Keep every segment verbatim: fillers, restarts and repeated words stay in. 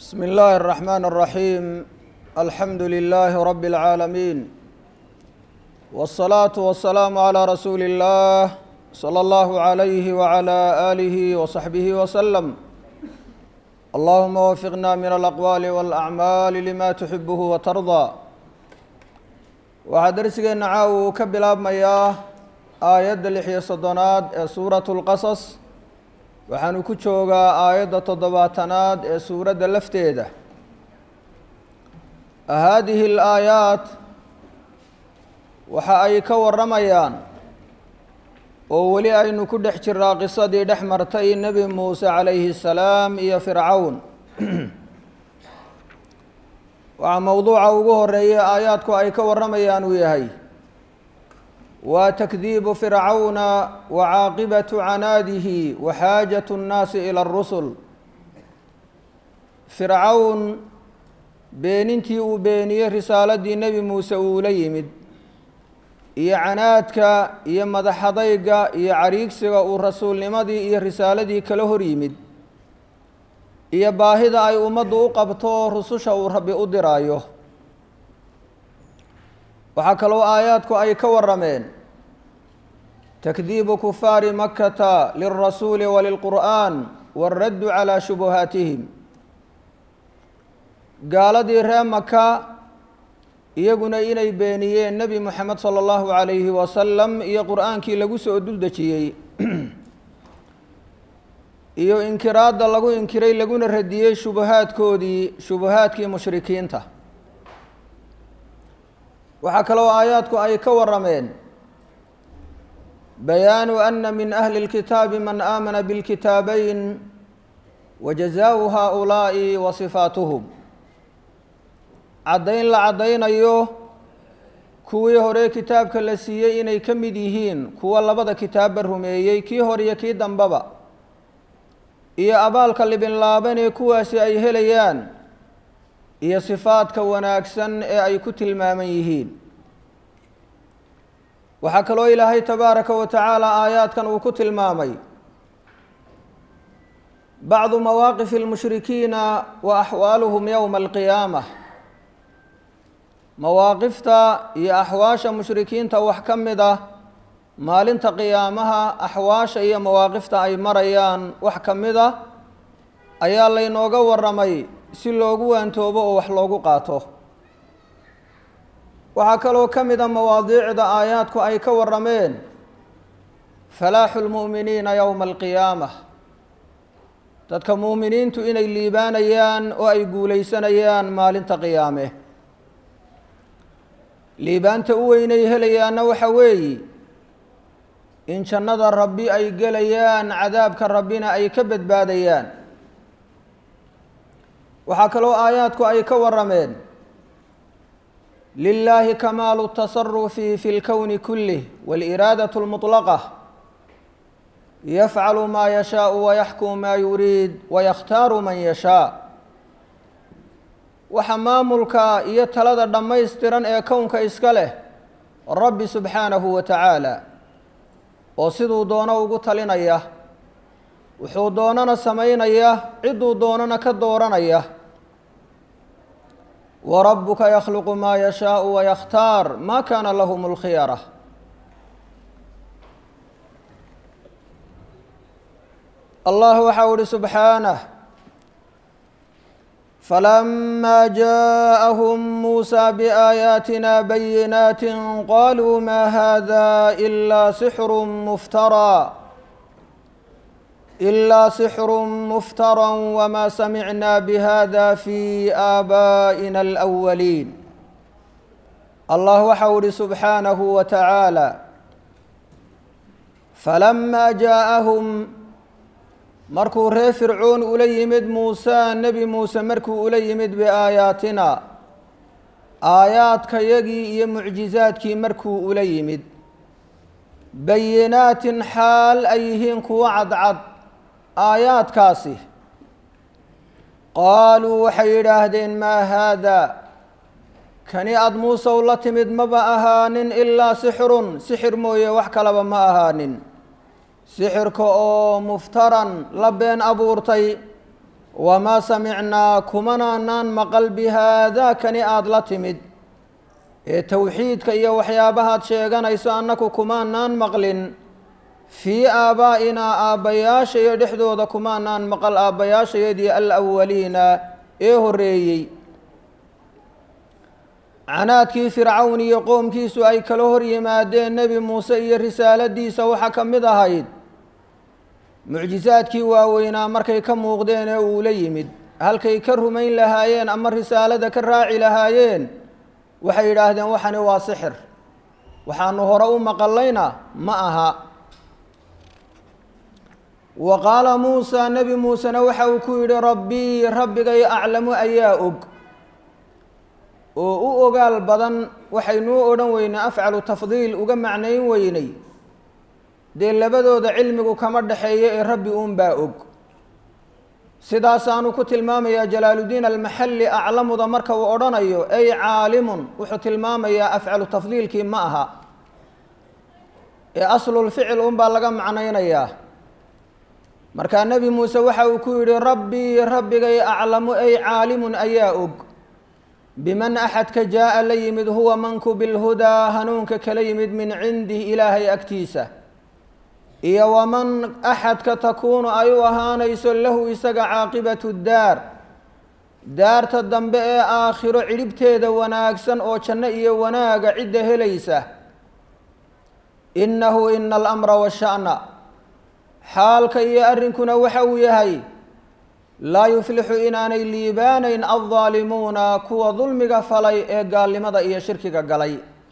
بسم الله الرحمن الرحيم الحمد لله رب العالمين والصلاة والسلام على رسول الله صلى الله عليه وعلى آله وصحبه وسلم اللهم وفقنا من الأقوال والأعمال لما تحبه وترضى waxaa darsigeena caawa uu ka bilaabmayaa aayadda lix iyo soddonaad ee suuratu lqasas waxaanu ku joogaa aayadda toddobaatanaad ee suuradda lafteeda haadihi alaayaat waxa ay ka warramayaan oo weli aynu ku dhex jiraa qisadii dhex martay nebi muuse calayhi salaam iyo fircawn waxaa mowduuca ugu horeeya aayaadku ay ka warramayaan uu yahay waa takdiibu fircawna wa caaqibatu canaadihi wa xaajatu nnaasi ila arusul fircawn beenintii uu beeniyey risaaladii nebi muuse uula yimid iyo canaadka iyo madaxadayga iyo cariigsiga uu rasuulnimadii iyo risaaladii kala hor yimid iyo baahida ay ummaddu u qabto rususha uu rabbi u diraayo waxaa kaloo aayaadku ay ka warrameen takdiibu kufaari makkata lilrasuuli walilqur'aan waaraddu calaa shubuhaatihim gaaladii reer maka iyaguna inay beeniyeen nebi moxamed sala allahu calayhi wasalam iyo qur'aankii lagu soo dul dejiyey iyo inkiraadda lagu inkiray laguna radiyey shubahaadkoodii shubahaadkii mushrikiinta waxaa kaloo aayaadku ay ka warrameen bayaanu ana min ahli اlkitaabi man aamana biاlkitaabayn wa jazaau haaulaa'i wa sifaatuhum caddayn la caddaynayo kuwii hore kitaabka la siiyey inay ka mid yihiin kuwa labada kitaabba rumeeyey kii hor iyo kii dambaba iyo abaalka libinlaaban ee kuwaasi ay helayaan iyo sifaadka wanaagsan ee ay ku tilmaaman yihiin waxaa kaloo ilaahay tabaaraka wa tacaala aayaadkan uu ku tilmaamay bacdu mawaaqifi اlmushrikiina wa axwaaluhum yowma alqiyaamah mawaaqifta iyo axwaasha mushrikiinta wax ka mid ah maalinta qiyaamaha axwaasha iyo mawaaqifta ay marayaan wax ka mid ah ayaa laynooga warramay si loogu waantoobo oo wax loogu qaato waxaa kaloo ka mid a mawaadiicda aayaadku ay ka warrameen falaaxu lmu'miniina yowma alqiyaamah dadka mu'miniintu inay liibaanayaan oo ay guulaysanayaan maalinta qiyaame liibaanta u weynay helayaanna waxa weeyi in jannada rabbi ay gelayaan cadaabka rabbina ay ka badbaadayaan waxaa kaloo aayaadku ay ka warrameen lilaahi kamaalu tasarufi fi lkowni kulih wاliraadaة اlmuطlaqa yafcalu maa yashaau wayaxkumu maa yuriid wayakhtaaru man yashaa waxa maamulka iyo talada dhammaystiran ee kownka iska leh rabbi subxaanahu wa tacaala oo siduu doono ugu talinaya wuxuu doonana samaynaya cidduu doonana ka dooranaya warabuka yakhluqu maa yashaau wayakhtaar maa kaana lahum اlkhiyara allah waxau uhi subxaanah falama jaaءahum muusa biaayaatina bayinaati qaluu ma hada ilaa sixru muftaraa ilaa sixru muftara wma samicna bihada fi aabaa'ina alأwaliin allah waxau uhi subxaanahu wa tacaala falama jaaءahum markuu reer fircoon ula yimid muuse nebi muuse markuu ula yimid biaayaatina aayaadkayagii iyo mucjizaadkii markuu ula yimid bayinaatin xaal ay yihiin kuwo cadcad aayaadkaasi qaaluu waxay yidhaahdeen maa haada kani aad muusow la timid maba ahaanin ilaa sixirun sixir mooye wax kalaba ma ahaanin sixirka oo muftaran la been abuurtay wamaa samicnaa kumanaanaan maqal bihaadaa kani aada la timid ee towxiidka iyo waxyaabahaad sheeganayso annaku kumaanaan maqlin fii aabaa'inaa aabbayaashayo dhexdooda kumaanaan maqal aabbayaashayadii alawaliina ee horreeyey. canaadkii fircawn iyo qoomkiisu ay kala hor yimaadeen nebi muuse iyo risaaladiisa waxaa ka mid ahayd mucjisaadkii waaweynaa markay ka muuqdeen ee uu la yimid, halkay ka rumayn lahaayeen ama risaalada ka raaci lahaayeen waxay yidhaahdeen waxani waa sixir, waxaanu hore u maqallayna ma aha. wa qaala muusaa nebi muusena waxa uu ku yidhi rabbii rabbigay aclamu ayaa og oo u ogaal badan. waxaynuu odhan weynay afcalu tafdiil uga macnayn weynay dee labadooda cilmigu kama dhexeeyo ee rabbi uunbaa og. sidaasaanu ku tilmaamayaa jalaaluddiin almaxalli aclamuda marka uu odhanayo ay caalimun, wuxuu tilmaamayaa afcalu tafdiilkii ma aha ee aslulficil unbaa laga macnaynayaa. markaa nebi muuse waxa uu ku yidhi rabbii rabbigay aclamu ay caalimun ayaa og biman axadka jaa'a la yimid huwa manku bilhudaa hanuunka kala yimid min cindih ilaahay agtiisa, iyo waman axadka takuunu ay u ahaanayso lahu isaga caaqibatu daar daarta dambe ee aakhiro cidhibteeda wanaagsan oo janno iyo wanaaga cidda helaysa. innahu ina alamra washa'na xaalka iyo arrinkuna waxa uu yahay laa yuflixu inaanay liibaanayn aldaalimuuna kuwa dulmiga falay ee gaalnimada iyo shirkiga galay.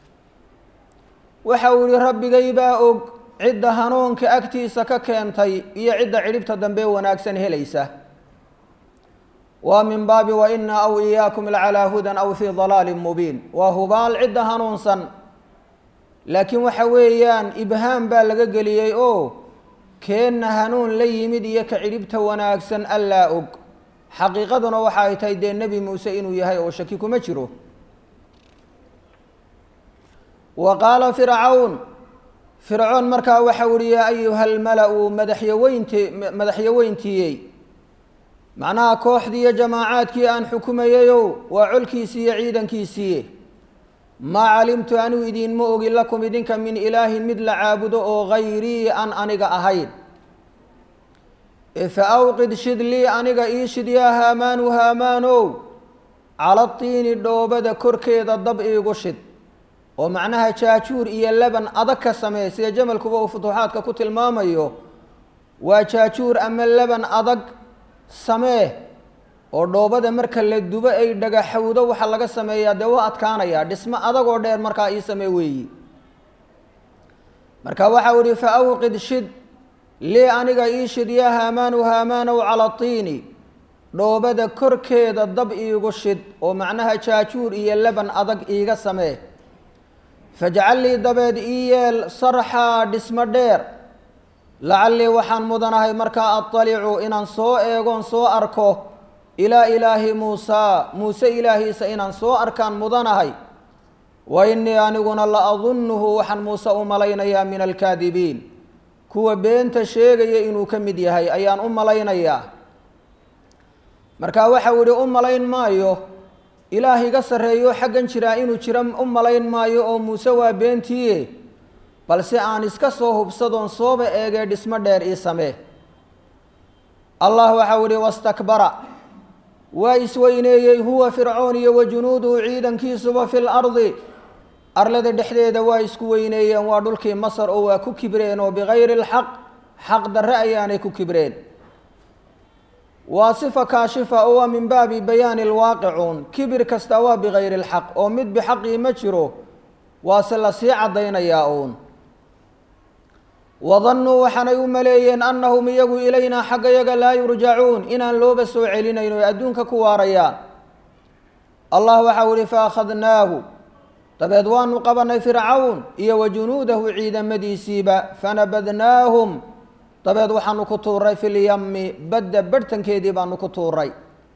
waxa uu yihi rabbigay baa og cidda hanuunka agtiisa ka keentay iyo cidda cidhibta dambe wanaagsan helaysa. waa min baabi wa inaa aw iyaakum lacalaa hudan aw fii dalaalin mubiin, waa hubaal cidda hanuunsan, laakiin waxa weeyaan ibhaam baa laga geliyey oo keenna hanuun la yimid iyo ka cidhibta wanaagsan allaa og. xaqiiqaduna waxa ay tahay dee nebi muuse inuu yahay oo shaki kuma jiro. wa qaala fircawn fircoon markaa waxa uhi yaa ayuha almala-u madaxyaweynti madaxyaweyntiiyey, macnaha kooxdii iyo jamaacaadkii aan xukumayayow waa colkiisii iyo ciidankiisiiye. maa calimtu anigu idiinma ogin lakum idinka min ilaahin mid la caabudo oo hayrii aan aniga ahayn. fa awqid shid lii aniga ii shid yaa haamaanu haamaanow cala tiini dhoobada korkeeda dab iigu shid, oo macnaha jaajuur iyo laban adag ka samee, sida jamalkuba uu futuuxaadka ku tilmaamayo. waa jaajuur ama laban adag samee oo dhoobada marka la dubo ay dhagaxowdo waxa laga sameeyaa dee waa adkaanayaa, dhismo adag oo dheer markaa ii samee weeyi. marka waxa u ihi fa awqid shid lii aniga ii shid yaa haamaanu haamaanow cala tiini dhoobada korkeeda dab iigu shid, oo macnaha jaajuur iyo laban adag iiga samee. fajcal lii dabeed ii yeel sarxaa dhismo dheer, lacallii waxaan mudanahay markaa aطalicu inaan soo eegoon soo arko ilaa ilaahi muusaa muuse ilaahiisa inaan soo arkaan mudanahay. wa innii aniguna la adunnuhu waxaan muuse u malaynayaa min alkaadibiin kuwa beenta sheegaya inuu ka mid yahay ayaan u malaynayaa. markaa waxa uu yihi u malayn maayo ilaah iga sarreeyo xaggan jiraa inuu jira u malayn maayo oo muuse waa beentiiye, balse aan iska soo hubsadoon sooba eegee dhismo dheer ii samee. allah waxa uu yihi wastakbara waa isweyneeyey huwa fircoon iyo wa junuuduhu ciidankiisuba fi lardi arlada dhexdeeda waa isku weyneeyeen, waa dhulkii masar oo waa ku kibreen oo bigayri alxaq xaq darre ayaanay ku kibreen. waa sifa kaashifa oo waa min baabi bayaani alwaaqicuun, kibir kasta waa bigayri alxaq oo mid bixaqii ma jiro, waase la sii caddaynayaa uun. wadannuu waxaanay u maleeyeen annahum iyagu ilaynaa xagga yaga laa yurjacuun inaan looba soo celinayn oo adduunka ku waarayaan. allah waxa u ihi fa akhadnaahu dabeed waanu qabanay fircawn iyo wa junuudahu ciidamadiisiiba, fanabadnaahum dabeed waxaanu ku tuuray fi lyami badda barhtankeedii baanu ku tuuray.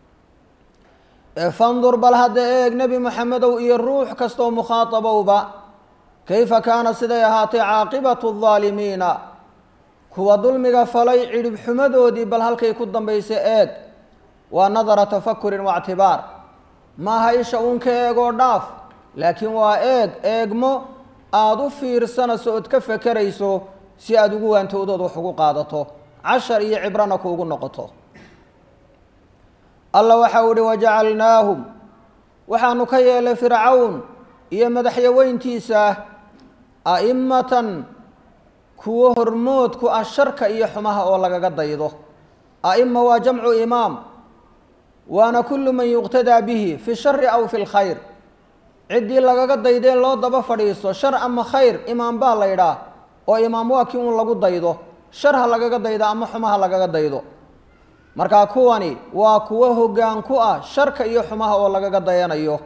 fandur bal hadda eeg nebi moxamedow iyo ruux kastoo mukhaatabowba kayfa kaana siday ahaatay caaqibatu aldaalimiina kuwa dulmiga falay cidhib xumadoodii bal halkay ku dambaysa eeg. ونظر تفكر واعتبار ما هيش أنك إيغو داف لكن وإيغ إيغمو آدو فيرسانا سؤد كفكريسو سي أدوغو أن تودو حقوق آدتو عشر إي عبرانا كوغو نقطو الله وحاول وجعلناهم وحانو كيال فرعون إيا مدحيوين تيسا أئمة كو هرمود كو الشركة إيا حماها أولا قد يضو أئمة وجمع إمام وانا كل من يقتدى به في الشر أو في الخير عدي لغا قد يدين لو دبا فريسو شر أما خير إمام بالا يدا وإمام واكيون لغو دايدو شرها لغا قد يدا أما حماها لغا قد يدو marka kuwani waa kuwa hoggaan ku ah sharka iyo xumaha oo laga gadayanayo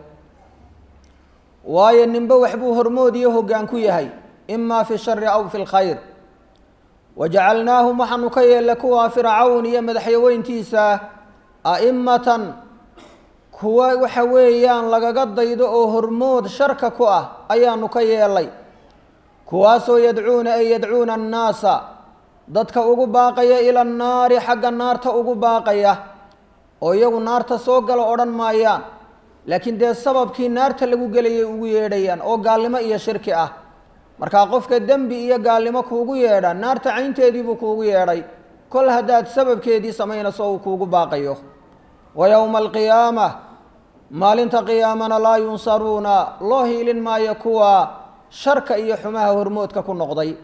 waayo ninba waxbuu hormood iyo hoggaan ku yahay imma fi sharri aw fi alkhayr waja'alnaahum waxaanu ka yeelay kuwa fircawn iyo madaxyaweyntiisa a'immatan kuwa waxa weeyaan lagaga daydo oo hormood sharka ku ah ayaanu ka yeelay kuwaasoo yadcuuna ay yadcuuna annaasa dadka ugu baaqaya ila naari xagga naarta ugu baaqaya oo iyagu naarta soo galo odhan maayaan laakiin dee sababkii naarta lagu gelayay ugu yeedhayaan oo gaalnimo iyo shirki ah markaa qofka dembi iyo gaalnimo kuugu yeedha naarta caynteedii buu kuugu yeedhay kol haddaad sababkeedii samaynayso uu kuugu baaqayo wa yowma alqiyaamah maalinta qiyaamana laa yunsaruuna loo hiilin maayo kuwa sharka iyo xumaha hormoodka ku noqday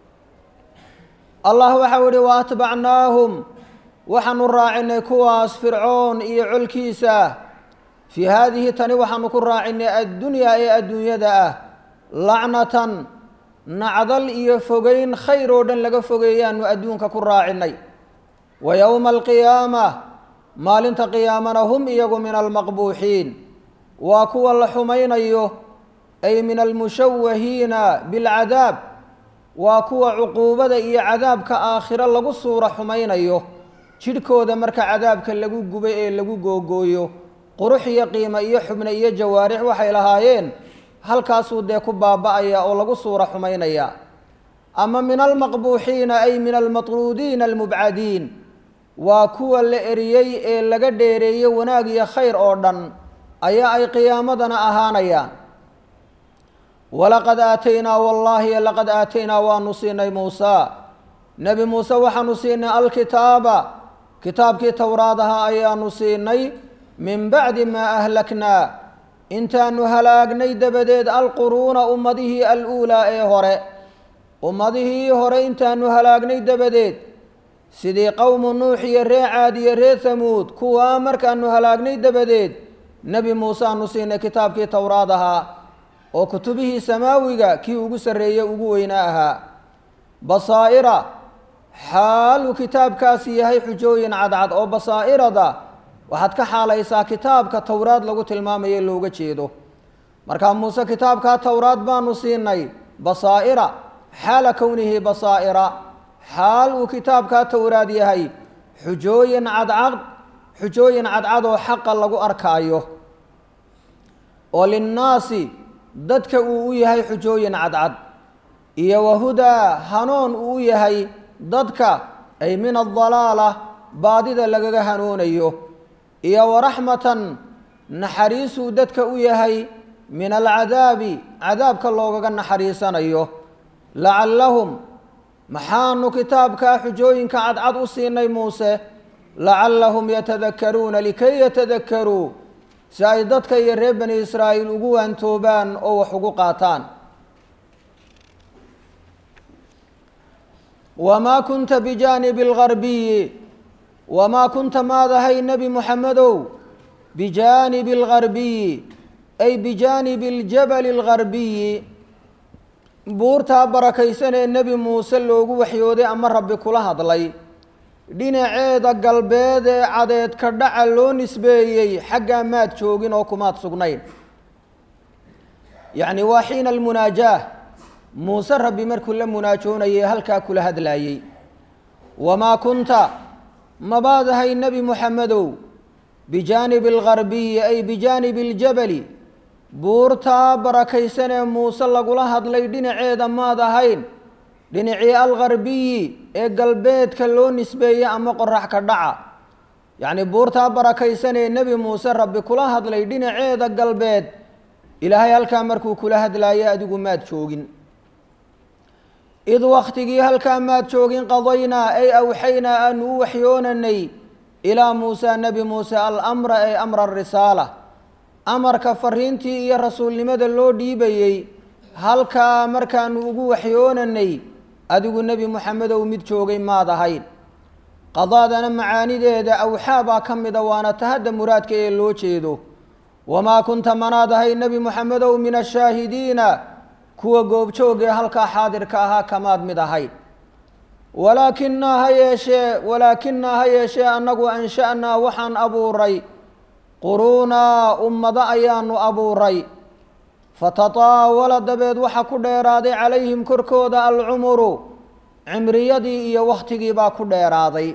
الله وحوري واتبعناهم وحن الراعين كواس فرعون إي علكيسا في هذه تني وحن الراعين الدنيا إي الدنيا دا لعنة نعضل إي فوقين خير ودن لغا فوقيان وأدونك كراعين ويوم القيامة ما لنت قيامنا هم إيغو من المقبوحين وكوا الحمين أيوه أي من المشوهين بالعذاب وكوا عقوبة إي عذابك آخرا لغو صورة حمين أيوه شركو دا مركا عذابك لغو قبئي لغو قوقويو قروح يقيم إي حبن إي جوارح وحي لهايين هل كاسو ديكو بابا أيا أو لغو صورة حمين أيا أما من المقبوحين أي من المطرودين المبعدين وكوا اللي إريي لغا ديري وناقي خير أوردن أيا أي قيامتنا أهان أيا ولقد آتينا والله لقد آتينا ونصينا موسى نبي موسى وحنصينا الكتاب كتاب كي تورادها أي نصيني من بعد ما أهلكنا انت نهلاقني دبديد القرون أمده الأولى اي هوري أمده هوري انت نهلاقني دبديد سيدي قوم نوح يري عاد يري ثمود كوامر كان نهلاقني دبديد نبي موسى نصينا كتاب كي تورادها وكتبه سماوية كي ugu sareeyay ugu weynaaha basaa'ira xaal kitaabkaasi yahay xujooyin cadcad oo basaa'irada waxaad ka xaalaysaa kitaabka tawraad lagu tilmaamayo looga jeedo marka Muuse kitaabka tawraad baanu siinay basaa'ira xaala kownihi basaa'ira xaal uu kitaabka tawraad yahay xujooyin cadcad xujooyin cadcad oo xaq lagu arkaayo oo linnaasi dadka uu yahay xujooyin cadcad iyo wahuda hanuun uu yahay dadka ay min ad-dalaala baadida lagaga hanuunayo iyo warahmatan naxariisu dadka uu yahay min al-cadaabi cadaabka loogaga naxariisanayo la'allahum maxaanu kitaabka xujooyinka cadcad u siinay Muuse la'allahum yatadhakkaruuna likay yatadhakkaruu si ay dadka iyo reer bani Israa'iil ugu waantoobaan oo wax ugu qaataan wama kunta bijanib algharbi wama kunta maadahay nabi muhammadow bijanib algharbi ay bijanib aljabal algharbi buurta barakaysan ee nabi Muuse loogu waxyooday ama rabbi kula hadlay dhinaceeda galbeed ee cadeed ka dhaca loo nisbeeyay xagga maad joogin oo kumaad sugnayn yani waa xiina almunaajaah Muuse rabbi markuu la munaajoonayay halkaa kula hadlaayay wamaa kunta mabaadahay nabi muxammadow bijaanib algharbi ay bijaanib aljabali buurta barakaysan ee Muuse lagula hadlay dhinaceeda maad ahayn dhinacii algharbi ee galbeedka loo nisbeeyay ama qorax ka dhaca yacni buurtaa barakaysanee nebi muuse rabbi kula hadlay dhinaceeda galbeed ilaahay halkaa markuu kula hadlaayay adigu maad joogin id wakhtigii halkaa maad joogin qadaynaa ay awxaynaa aanu u waxyoonanay ilaa muusa nebi muuse alamra ay amra arisaala amarka fariintii iyo rasuulnimada loo dhiibayey halkaa markaanu ugu waxyoonanay adigu nebi moxamedow mid joogay maad ahayn qadaadana macaanideeda awxaa baa ka mida waana tahadda muraadka ee loo jeedo wamaa kunta manaad ahay nebi moxamedow min ashaahidiina kuwa goobjoogee halkaa xaadirka ahaa kamaad mid ahayd walaakinaa ha yeeshee walaakinaa ha yeeshee annagu ansha'naa waxaan abuuray quruunaa ummado ayaanu abuuray fatataawala dabeed waxa ku dheeraaday calayhim korkooda alcumuru cimriyadii iyo wakhtigii baa ku dheeraaday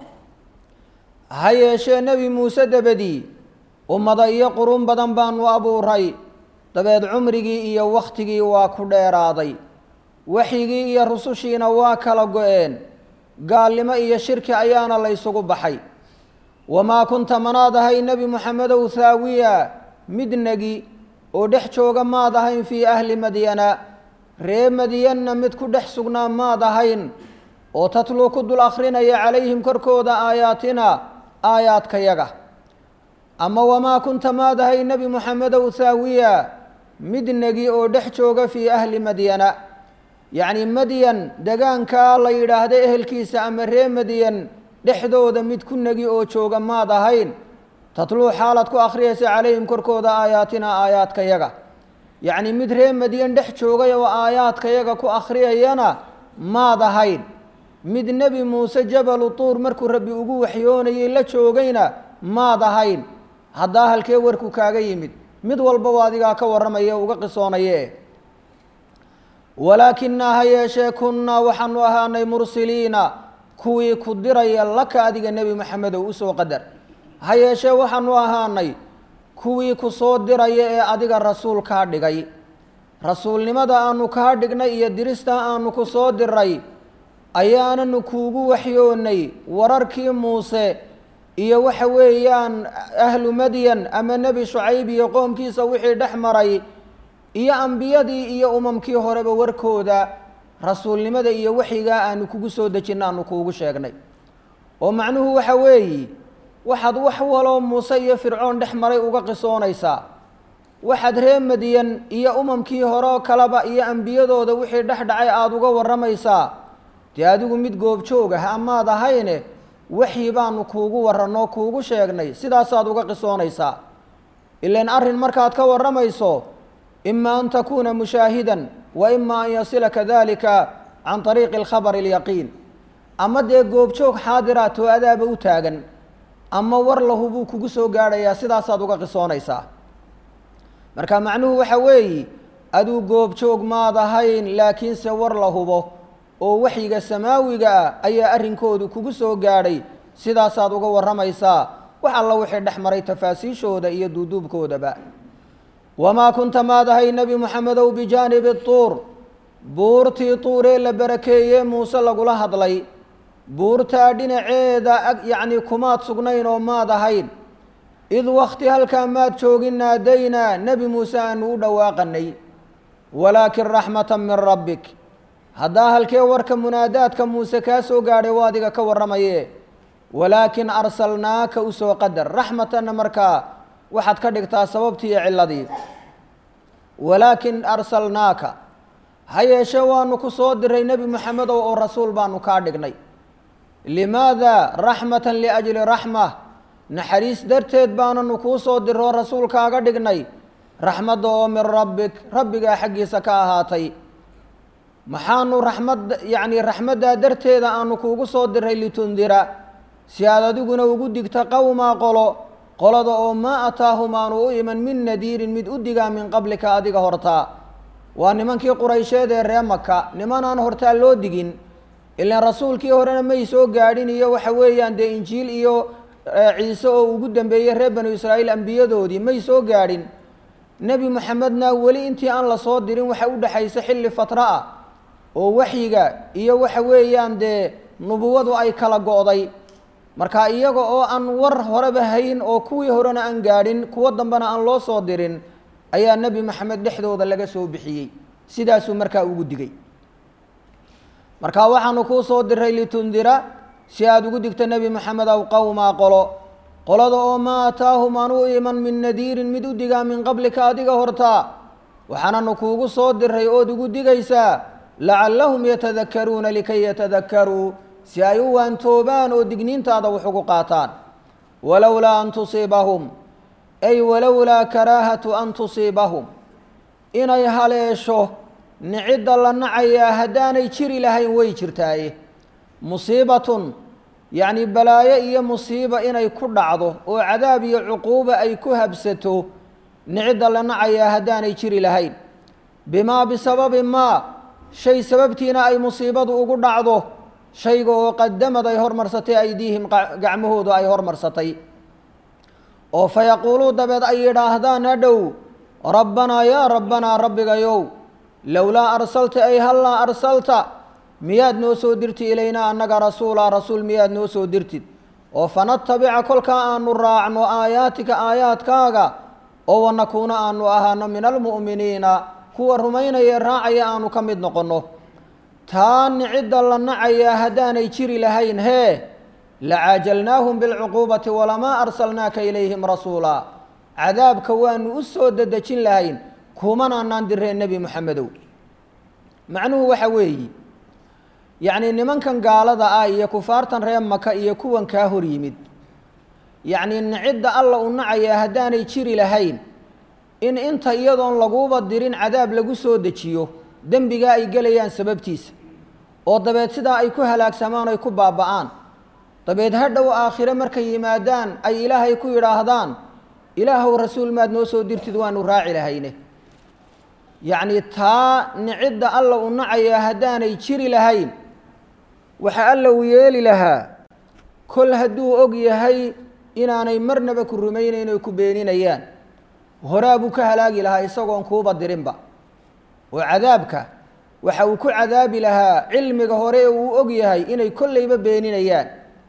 ha yeeshee nebi muuse dabadii ummado iyo quruun badan baanu abuuray dabeed cumrigii iyo wakhtigii waa ku dheeraaday waxyigii iyo rusushiina waa kala go-een gaalnimo iyo shirki ayaana laysugu baxay wamaa kunta manaad ahay nebi moxamedow haawiya mid negi oo dhex jooga maad ahayn fii ahli madyana ree madyanna mid ku dhex sugnaa maad ahayn oo tatluu ku dul akhrinaya calayhim korkooda aayaatina aayaadkayaga ama wamaa kunta maad ahay nebi moxamedow haawiya mid negi oo dhex jooga fii ahli madyana yacni madyan degaankaa la yidhaahda ehelkiisa ama ree madyan dhexdooda mid ku negi oo jooga maad ahayn tatluu xaalad ku akhriyaysa calayhim korkooda aayaatina aayaadkayaga yacni mid ree madyan dhex joogay oo aayaadkayaga ku akhriyayana maad ahayn mid nebi muuse jabalu tuur markuu rabbi ugu waxyoonayay la joogayna maad ahayn haddaa halkee warku kaaga yimid mid walbaba adigaa ka warramaya uga qisoonaye walaakinaa ha yeeshee kunnaa waxaanu ahaanay mursiliina kuwii ku diraya laka adiga nebi moxamedow usoo qadar ha yeeshee waxaanu ahaanay kuwii ku soo diraya ee adiga rasuul kaa dhigay rasuulnimada aanu kaa dhignay iyo diristaa aanu ku soo diray ayaananu kuugu waxyoonay wararkii muuse iyo waxa weeyaan ahlu madyan ama nebi shucayb iyo qoomkiisa wixii dhex maray iyo ambiyadii iyo umamkii horeba warkooda rasuulnimada iyo waxyigaa aanu kugu soo dejinna aanu kuugu sheegnay oo macnuhu waxa weeyi waxaad wax waloo muuse iyo fircoon dhex maray uga qisoonaysaa waxaad ree madyan iyo umamkii horeo kaleba iyo ambiyadooda wixii dhex dhacay aada uga warramaysaa dee adigu mid goobjoog ah amaad ahayne waxyi baanu kuugu warranoo kuugu sheegnay sidaasaad uga qisoonaysaa ilaan arrin markaad ka warramayso ima an takuuna mushaahidan wa ima an yasilaka dalika can طariiqi اlkhabari اlyaqiin ama dee goobjoog xaadira too adaaba u taagan ama war lahu buu kugu soo gaadhayaa sidaasaad uga qisoonaysaa marka macnuhu waxa weeyi aduu goobjoog maad ahayn laakiinse war la hubo oo waxyiga samaawiga ah ayaa arrinkoodu kugu soo gaadhay sidaasaad uga warramaysaa wax alla wixii dhex maray tafaasiishooda iyo duuduubkoodaba wamaa kunta maad ahay nebi moxamedow bijaanibi tuur buurtii tuuree la barakeeyee muuse lagula hadlay buurtaa dhinaceeda ag yacni kumaad sugnayn oo maad ahayn id wakti halkaa maad joogin naadaynaa nebi muuse aanu u dhawaaqanay walaakin raxmatan min rabbik haddaa halkee warka munaadaadka muuse kaa soo gaadhay waa adiga ka warramaye walaakin arsalnaaka usoo qadar raxmatanna markaa waxaad ka dhigtaa sababtii iyo ciladii walaakin arsalnaaka ha yeeshee waanu ku soo diray nebi moxamedow oo rasuul baanu kaa dhignay limaada raxmatan liajli raxma naxariis darteed baananu kuu soo diroo rasuulkaaga dhignay raxmadda oo min rabbik rabbigaa xaggiisa ka ahaatay maxaanu raxmad yacni raxmaddaa darteeda aanu kuugu soo diray litundira si aad adiguna ugu digta qowmaa qolo qolada oo maa ataahum aanu u iman min nadiirin mid u digaa min qablika adiga hortaa waa nimankii quraysheed ee ree maka nimanaan hortaa loo digin ilaan rasuulkii horena may soo gaadhin iyo waxa weeyaan dee injiil iyo ciise oo ugu dambeeyey reer banu israa'iil ambiyadoodii may soo gaadhin nebi moxamedna weli intii aan la soo dirin waxa u dhexaysa xilli fatra ah oo waxyiga iyo waxa weeyaan dee nubuwadu ay kala go'day marka iyaga oo aan war horeba hayn oo kuwii horena aan gaadhin kuwa dambana aan loo soo dirin ayaa nebi maxamed dhexdooda laga soo bixiyey sidaasuu markaa ugu digay marka waxaanu kuu soo diray litundira si aada ugu digto nebi maxamed aw qowmaa qolo qolada oo maa ataahum aan u iman min nadiirin mid u digaa min qablika adiga hortaa waxaananu kuugu soo diray ood ugu digaysaa lacallahum yatadakaruuna likay yatadakaruu si ay u waantoobaan oo digniintaada wax ugu qaataan walowlaa an tusiibahum ay walowlaa karaahatu an tusiibahum inay haleesho nicidda la nacayaa haddaanay jiri lahayn way jirtaaye musiibatun yacni balaayo iyo musiiba inay ku dhacdo oo cadaab iyo cuquuba ay ku habsato nicidda la nacayaa haddaanay jiri lahayn bimaa bisababi maa shay sababtiina ay musiibadu ugu dhacdo shayga oo qadamad ay hormarsatay aydiihim gacmahoodu ay hormarsatay oo fa yaquuluu dabeed ay yidhaahdaan hadhow rabbanaa yaa rabbanaa rabbigayow lowlaa arsalta ay hallaa arsalta miyaad noo soo dirtid ilaynaa annaga rasuulaa rasuul miyaad noo soo dirtid oo fanatabica kolkaa aanu raacno aayaatika aayaadkaaga oo wanakuuna aanu ahaano min almu'miniina kuwa rumaynaya raacaya aanu ka mid noqonno taa nicidda la nacayaa haddaanay jiri lahayn hee lacaajalnaahum bilcuquubati walamaa arsalnaaka ilayhim rasuulaa cadaabka waanu u soo dedejin lahayn kumanaanaan direen nebi moxamedow macnuhu waxa weeyi yacni nimankan gaalada ah iyo kufaartan reer maka iyo kuwan kaa hor yimid yacni nicidda alla u nacayaa haddaanay jiri lahayn in inta iyadoon laguuba dirin cadaab lagu soo dejiyo dembigaa ay gelayaan sababtiisa oo dabeed sidaa ay ku halaagsamaan ay ku baaba'aan dabeed hadhow aakhire markay yimaadaan ay ilaahay ku yidhaahdaan ilaahow rasuul maad noo soo dirtid waanu raaci lahayne yacni taa nicidda alla u nacayaa haddaanay jiri lahayn waxa alla uu yeeli lahaa kol hadduu og yahay inaanay marnaba ku rumaynayn oy ku beeninayaan horaa buu ka halaagi lahaa isagoon kuuba dirinba oo cadaabka waxa uu ku cadaabi lahaa cilmiga hore ee uu og yahay inay kollayba beeninayaan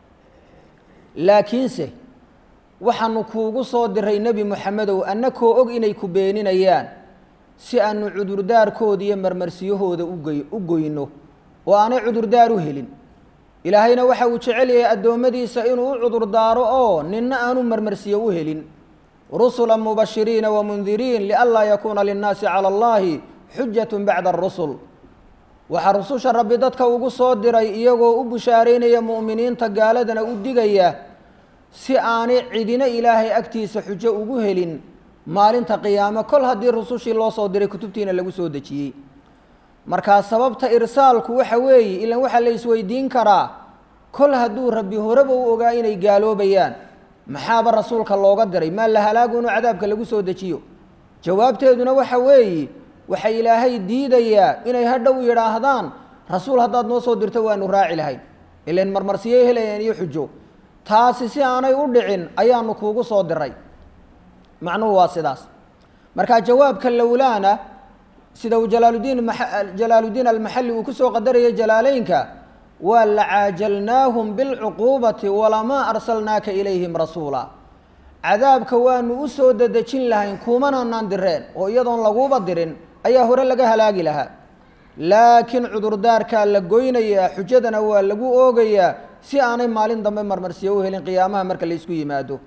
laakiinse waxaanu kuugu soo diray nebi moxamedow annakoo og inay ku beeninayaan si aanu cudurdaarkooda iyo marmarsiyahooda ugoy u goyno oo aanay cudurdaar u helin ilaahayna waxa uu jecel yahay addoommadiisa inuu u cudurdaaro oo ninna aanu marmarsiyo u helin rusula mubashiriina wamundiriin lianlaa yakuuna linnaasi cala allahi xujatun bacda arusul waxaa rususha rabbi dadka ugu soo diray iyagoo u bushaaraynaya mu'miniinta gaaladana u digaya si aanay cidina ilaahay agtiisa xujo ugu helin maalinta qiyaamo kol haddii rusushii loo soo diray kutubtiina lagu soo dejiyey markaa sababta irsaalku waxa weeye ilan waxaa la isweydiin karaa kol hadduu rabbi horeba u ogaa inay gaaloobayaan maxaaba rasuulka looga diray maa la halaagu inuu cadaabka lagu soo dejiyo jawaabteeduna waxa weeye waxa ilaahay diidayaa inay hadhow yidhaahdaan rasuul haddaad noo soo dirto waanu raaci lahayn ilan marmarsiyay helayaan iyo xujo taasi si aanay u dhicin ayaanu kuugu soo diray macnuhu waa sidaas marka jawaabka lowlaana sida uu jalaaludiin jalaaludiin almaxalli uu ku soo qadaraya jalaaleynka waa lacaajalnaahum bilcuquubati walamaa arsalnaaka ilayhim rasuula cadaabka waanu u soo dedejin lahayn kumananaan direen oo iyadoon laguuba dirin ayaa hore laga halaagi lahaa laakiin cudurdaarkaa la goynayaa xujadana waa lagu oogayaa si aanay maalin dambe marmarsiyo u helin qiyaamaha marka la isku yimaado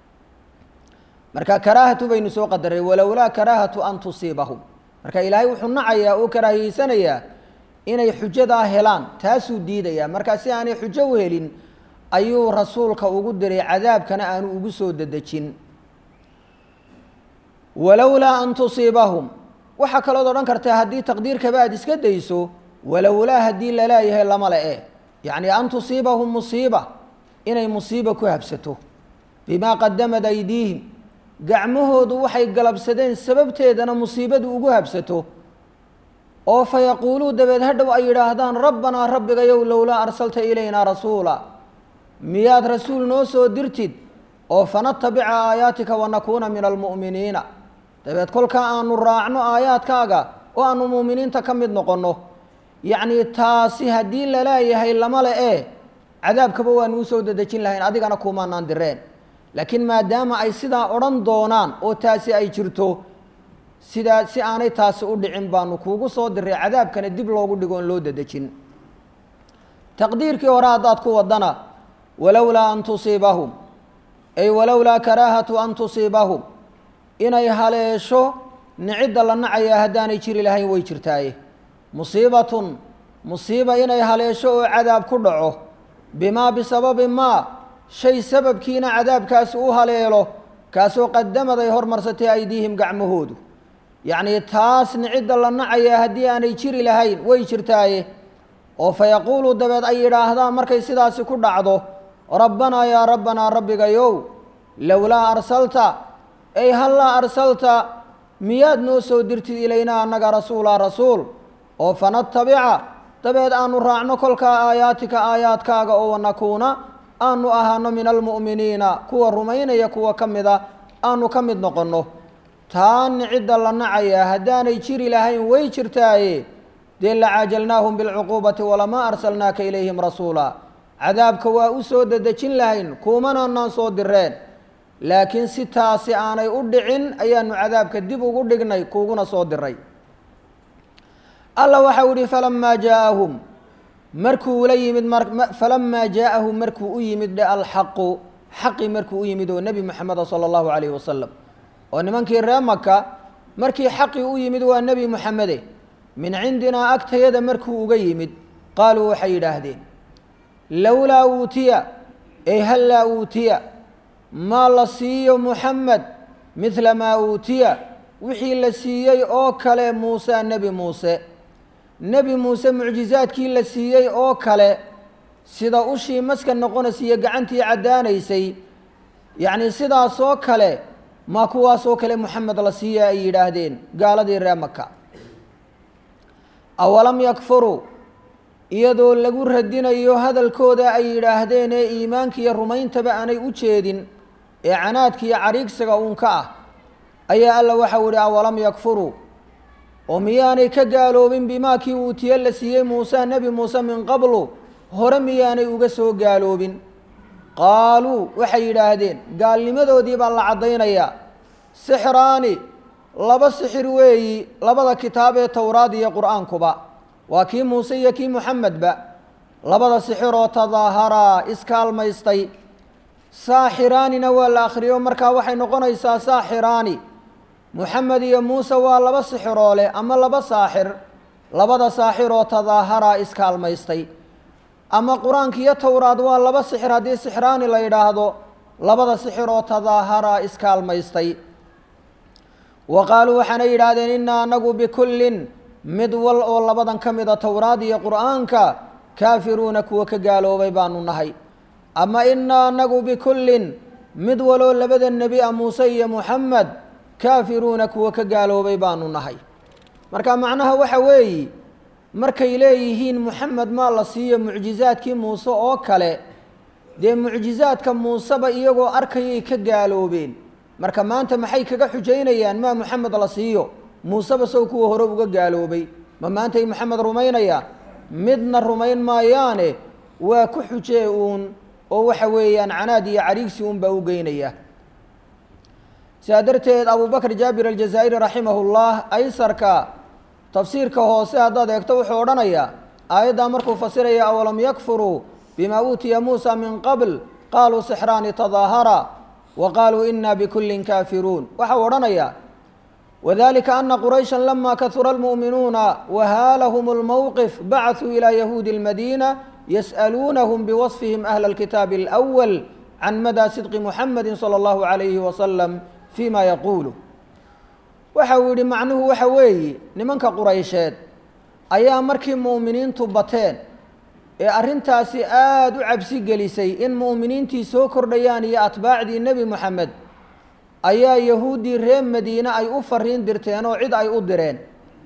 marka karaahatu baynu soo qadaray walowlaa karaahatu an tusiibahum marka ilaahay wuxuu nacayaa oo karaahiyeysanayaa inay xujadaa helaan taasuu diidayaa markaa si aanay xujo u helin ayuu rasuulka ugu diray cadaabkana aanu ugu soo dedejin walowlaa an tusiibahum waxaa kalood odhan kartaa haddii taqdiirkaba aad iska dayso walowlaa haddii lalaayahay lama le e yacni an tusiibahum musiiba inay musiiba ku habsato bimaa qadamad aydiihim gacmahoodu waxay galabsadeen sababteedana musiibadu ugu habsato oo fa yaquuluu dabeed hadhow ay yidhaahdaan rabbanaa rabbigayow lowlaa arsalta ilaynaa rasuula miyaad rasuul noo soo dirtid oo fanatabica aayaatika wanakuuna min almu'miniina dabeed kolkaa aanu raacno aayaadkaaga oo aanu mu'miniinta ka mid noqonno yacnii taasi haddii lalaayahay lama le e cadaabkaba waanu u soo dadejin lahayn adigana kumaanaan direen laakiin maadaama ay sidaa odhan doonaan oo taasi ay jirto sidaa si aanay taasi u dhicin baanu kuugu soo diray cadaabkana dib loogu dhigo on loo dadejin taqdiirkii hore haddaad ku wadana walowlaa an tusiibahum ay walowlaa karaahatu an tusiibahum inay haleesho nicidda la nacayaa haddaanay jiri lahayn way jirtaaye musiibatun musiiba inay haleesho oo cadaab ku dhaco bimaa bisababi maa shay sababkiina cadaabkaasi u haleelo kaasoo qadamad ay hormarsatay aydiihim gacmahoodu yacnii taas nicidda la nacayaa haddii aanay jiri lahayn way jirtaaye oo fa yaquulu dabeed ay yidhaahdaan markay sidaasi ku dhacdo rabbanaa yaa rabbanaa rabbigayow lowlaa arsalta ay hallaa arsalta miyaad noo soo dirtid ilaynaa annaga rasuulaa rasuul oo fanatabica dabeed aanu raacno kolkaa aayaatika aayaadkaaga oo wanakuuna aanu ahaano min almu'miniina kuwa rumaynaya kuwa ka mida aanu ka mid noqonno taa nicidda la nacayaa haddaanay jiri lahayn way jirtaaye dee lacajalnaahum bilcuquubati walamaa arsalnaaka ilayhim rasuula cadaabka waa u soo dadejin lahayn kuumanaanaan soo direen laakiin si taasi aanay u dhicin ayaanu cadaabka dib ugu dhignay kuuguna soo diray alla waxau yihi falamaa jaaahum markuu la yimid falamaa jaaahum markuu u yimid dhe alxaqu xaqi markuu u yimid oo nebi moxameda sala allahu calayhi wasalam oo nimankii ree maka markii xaqii u yimid waa nebi moxamede min cindinaa agtayada markuu uga yimid qaaluu waxay yidhaahdeen lowlaa uutiya ay hallaa uutiya maa la siiyo muxamed midla maa uutiya wixii la siiyey oo kale muuse nebi muuse nebi muuse mucjizaadkii la siiyey oo kale sida ushii maska noqonaysiiyo gacantii caddaanaysay yacnii sidaasoo kale maa kuwaasoo kale moxamed la siiya ay yidhaahdeen gaaladii ree maka awalam yakfuruu iyadoo lagu radinayo hadalkooda ay yidhaahdeen ee iimaanka iyo rumayntaba aanay u jeedin ee canaadka iyo cariigsiga uunka ah ayaa alla waxau yihi awalam yakfuruu oo miyaanay ka gaaloobin bimaa kii uutiye la siiyey muuse nebi muuse min qablu hore miyaanay uga soo gaaloobin qaaluu waxay yidhaahdeen gaalnimadoodii baa la caddaynayaa sixraani laba sixir weeyi labada kitaab ee towraad iyo qur-aankuba waa kii muuse iyo kii moxamedba labada sixiroo tadaaharaa iskaalmaystay saaxiraanina waa la akhriyo markaa waxay noqonaysaa saaxiraani moxamed iyo muuse waa laba sixiroo leh ama laba saaxir labada saaxiroo tadaaharaa iskaalmaystay ama qur-aanka iyo towraad waa laba sixir haddii sixraani la yidhaahdo labada sixiroo tadaaharaa iskaalmaystay wa qaaluu waxaanay yidhaahdeen innaa anagu bikullin mid wal oo labadan ka mida towraad iyo qur-aanka kaafiruuna kuwa ka gaaloobay baanu nahay ama innaa anagu bikullin mid waloo labada nebi a muuse iyo moxamed kaafiruuna kuwa ka gaaloobay baanu nahay marka macnaha waxa weeyi markay leeyihiin moxamed maa la siiyo mucjizaadkii muuse oo kale dee mucjizaadka muuseba iyagoo arkayay ka gaaloobeen marka maanta maxay kaga xujaynayaan maa moxamed la siiyo muuseba sow kuwa hore uga gaaloobay ma maantay moxamed rumaynayaan midna rumayn maayaane waa ku xujee uun oo waxa weeyaan canaad iyo cariigsi uunbaa u geynaya sidaa darteed abubakr jaabir aljazaa'iri raximahu llah aysarka tafsiirka hoose haddaad eegto wuxuu odhanayaa aayaddaa markuu fasiraya awalam yakfuruu bimaa uutiya muusa min qabl qaaluu sixraani tadaahara wa qaaluu inaa bikullin kaafiruun waxau odhanayaa wadalika ana quraysha lama kahura almu'minuuna wahaalahum اlmowqif bacثuu ilaa yahuudi اlmadiina yas'aluunahum biwasfihim ahla اlkitaabi اlأwal can madaa sidqi muxamedi salى اllahu عalayhi wasalam fima yaquulu waxa uu yidhi macnuhu waxa weeye nimanka quraysheed ayaa markii mu'miniintu bateen ee arrintaasi aada u cabsi gelisay in mu'miniintii soo kordhayaan iyo atbaacdii nebi moxamed ayaa yahuuddii reer madiine ay u fariin dirteen oo cid ay u direen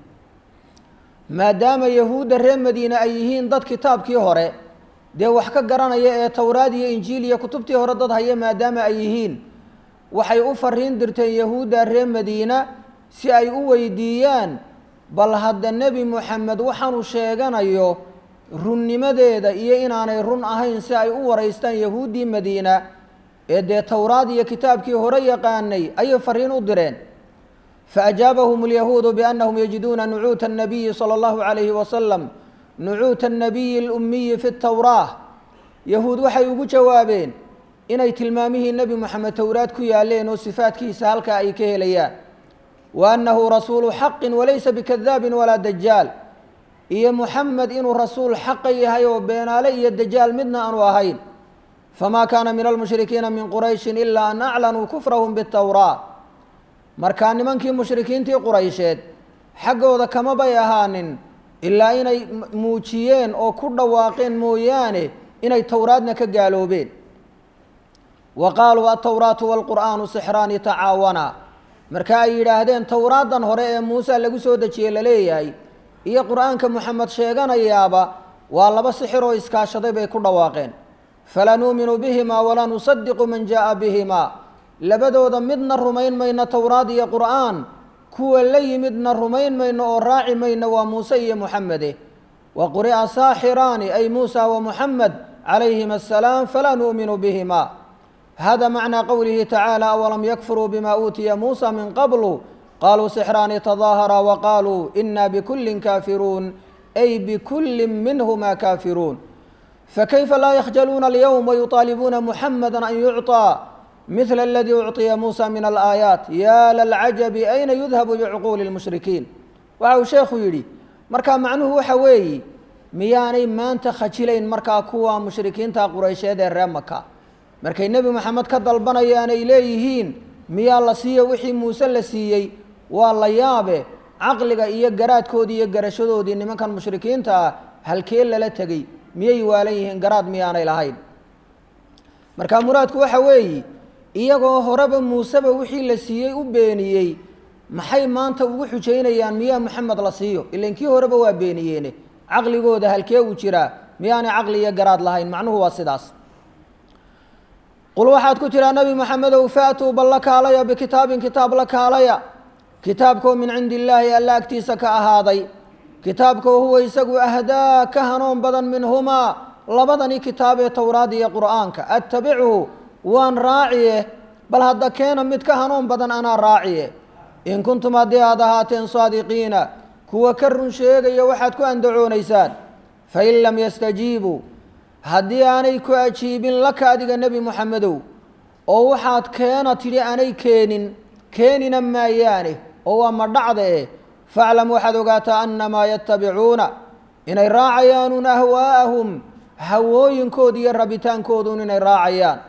maadaama yahuudda reer madiine ay yihiin dad kitaabkii hore dee wax ka garanaya ee towraad iyo injiil iyo kutubtii hore dad haya maadaama ay yihiin waxay u fariin dirteen yahuudda reer madiina si ay u weydiiyaan bal hadda nebi moxamed waxaanu sheeganayo runnimadeeda iyo inaanay run ahayn si ay u waraystaan yahuuddii madiina ee dee towraad iyo kitaabkii hore yaqaanay ayay fariin u direen فأجابهم اليهود بأنهم يجدون نعوت النبي صلى الله عليه وسلم نعوت النبي الأمي في التوراة يهود waxay ugu jawaabeen inay tilmaamihii nabi maxamed towraad ku yaaleen oo sifaadkiisa halka ay ka helayaan wa annahu rasuulu xaqin walaysa bikadaabin walaa dajaal iyo muxamed inuu rasuul xaqa yahay oo beenaale iyo dajaal midna aanu ahayn famaa kaana min almushrikiina min qurayshin ilaa an aclanuu kufrahum bitowraa markaa nimankii mushrikiintii quraysheed xaggooda kama bay ahaanin ilaa inay muujiyeen oo ku dhawaaqeen mooyaane inay towraadna ka gaaloobeen wa qaaluu altowraatu waalqur'aanu sixraani tacaawanaa marka ay yidhaahdeen towraadan hore ee muuse lagu soo dejiyey la leeyahay iyo qur'aanka moxamed sheeganayaaba waa laba sixir oo iskaashaday bay ku dhawaaqeen falaa nuuminu bihimaa walaa nusadiqu man jaa'a bihimaa labadooda midna rumayn mayno towraad iyo qur'aan kuwa la yimidna rumayn mayno oo raaci mayno waa muuse iyo moxamede wa quri'a saaxiraani ay muusa wa moxamed calayhima assalaam falaa nu'minu bihima hada macnaa qowlihi tacaala awalam yakfuruu bima uutiya muusa min qablu qaluu sixraani tadaahara wa qaluu ina bikullin kaafiruun ay bikullin minhuma kaafiruun fakayfa laa yakhjaluuna alyowm wayuطaalibuuna muxameda an yucطىa مثل الذي أعطي موسى من الآيات يا للعجب أين يذهب بعقول المشركين وعو شيخ يري مركا معنه وحوي مياني ما أنت خجلين مركا كوا مشركين تا قريشة در مكة مركا النبي محمد كدل بنا يانا إليهين ميا الله سيا وحي موسى لسيي والله يابه عقلك إيا قراد كودي إيا قرشدو دي إنما كان مشركين تا هل كيل لتقي ميا يواليهن قراد ميانا إلهين مركا مرادك وحوي iyagoo horeba muuseba wixii la siiyey u beeniyey maxay maanta ugu xujeynayaan miyaa maxamed la siiyo ilaan kii horeba waa beeniyeene caqligooda halkee uu jiraa miyaanay caqli iyo garaad lahayn macnuhu waa sidaas qul waxaad ku tiraa nebi maxamedow faatuu bal la kaalaya bikitaabin kitaab la kaalaya kitaabkoo min cindi illaahi alla agtiisa ka ahaaday kitaabkoo huwa isagu ahdaa ka hanuun badan minhumaa labadani kitaab ee towraad iyo qur'aanka attabichu waan raaciye bal hadda keena mid ka hanuun badan anaa raaciye in kuntum haddii aad ahaateen saadiqiina kuwa ka run sheegaya waxaad ku andacoonaysaan fain lam yastajiibuu haddii aanay ku ajiibin laka adiga nebi moxamedow oo waxaad keena tidhi aanay keenin keenina maayaane oo waa ma dhacda eh faclam waxaad ogaataa annamaa yattabicuuna inay raacayaanuun ahwaa'ahum hawooyinkooda iyo rabitaankooduun inay raacayaan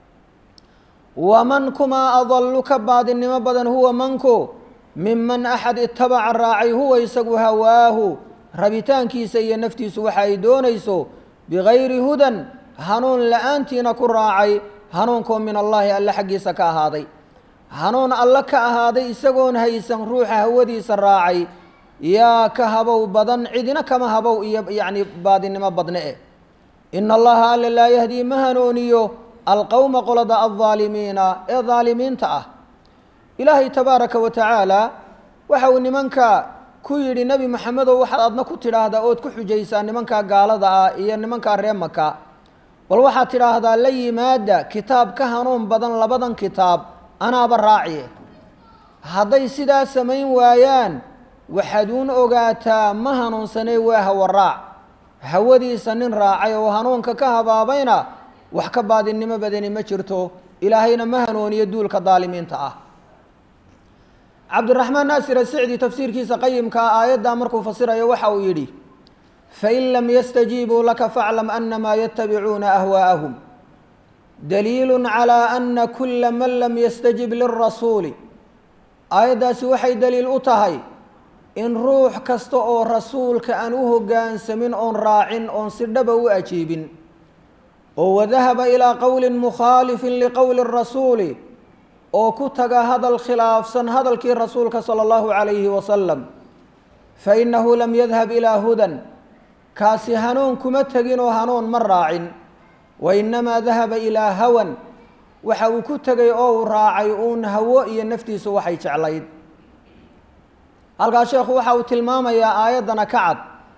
waman kumaa adallu ka baadinimo badan huwa manku miman axad itabaca raacay huwa isagu hawaahu rabitaankiisa iyo naftiisu waxa ay doonayso bigayri hudan hanuun la-aantiina ku raacay hanuunkoo min allaahi alle xaggiisa ka ahaaday hanuun alle ka ahaaday isagoon haysan ruuxa hawadiisa raacay yaa ka habow badan cidina kama habow iyo yacni baadinimo badne eh ina allaha alle laa yahdii ma hanuuniyo alqowma qolada aldaalimiina ee daalimiinta ah ilaahay tabaaraka wa tacaala waxa uu nimanka ku yidhi nebi maxamedow waxaad adna ku tidhaahdaa ood ku xujaysaa nimankaa gaalada ah iyo nimankaa ree maka bal waxaad tidhaahdaa la yimaada kitaab ka hanuun badan labadan kitaab anaaba raaciye hadday sidaa samayn waayaan waxaad uun ogaataa ma hanuunsanee waa hawa raac hawadiisa nin raacay oo hanuunka ka habaabayna wax ka baadinimo badani ma jirto ilaahayna ma hanuuniyo duulka daalimiinta ah cabdiraxmaan naasir asicdi tafsiirkiisa qayimkaa aayaddaa markuu fasirayo waxa uu yidhi fain lam yastajiibuu laka faclam anamaa yatabicuuna ahwaa'ahum daliilu calaa ana kula man lam yastajib lirasuuli aayaddaasi waxay daliil u tahay in ruux kasta oo rasuulka aan u hoggaansamin oon raacin oon si dhaba u ajiibin oo wadahaba ilaa qowlin mukhaalifin liqowli rasuuli oo ku taga hadal khilaafsan hadalkii rasuulka sala allahu calayhi wasalam fainahu lam yadhab ilaa hudan kaasi hanuun kuma tegin oo hanuun ma raacin wainamaa dahaba ilaa hawan waxa uu ku tegay oo uu raacay uun hawo iyo naftiisu waxay jeclayd halkaas sheekhu waxa uu tilmaamayaa aayaddana ka cad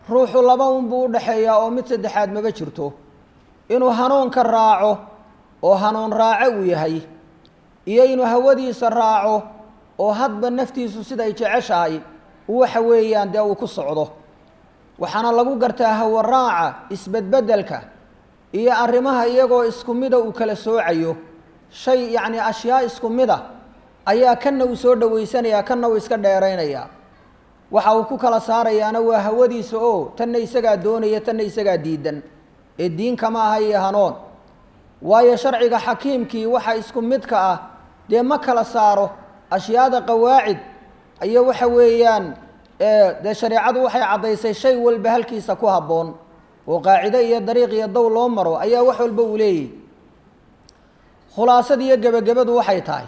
ruuxu laba unbuu u dhaxeeyaa oo mid saddexaad maba jirto inuu hanuunka raaco oo hanuun raaco uu yahay iyo inuu hawadiisa raaco oo hadba naftiisu siday jeceshahay waxa weeyaan dee uu ku socdo waxaana lagu gartaa hawa raaca isbedbedelka iyo arrimaha iyagoo isku mida uu kala soocayo shay yacni ashyaa isku mida ayaa kanna uu soo dhawaysanayaa kanna uu iska dheeraynayaa waxa uu ku kala saarayaana waa hawadiisa oo tanna isagaa doonaya tanna isagaa diidan ee diinka ma aha iyo hanoon waayo sharciga xakiimkii waxa isku midka ah dee ma kala saaro ashyaada qawaacid iyo waxa weeyaan dee shareecadu waxay caddaysay shay walba halkiisa ku habboon oo qaacido iyo dariiq iyo dow loo maro ayaa wax walba uu leeyahy khulaasada iyo gebagabadu waxay tahay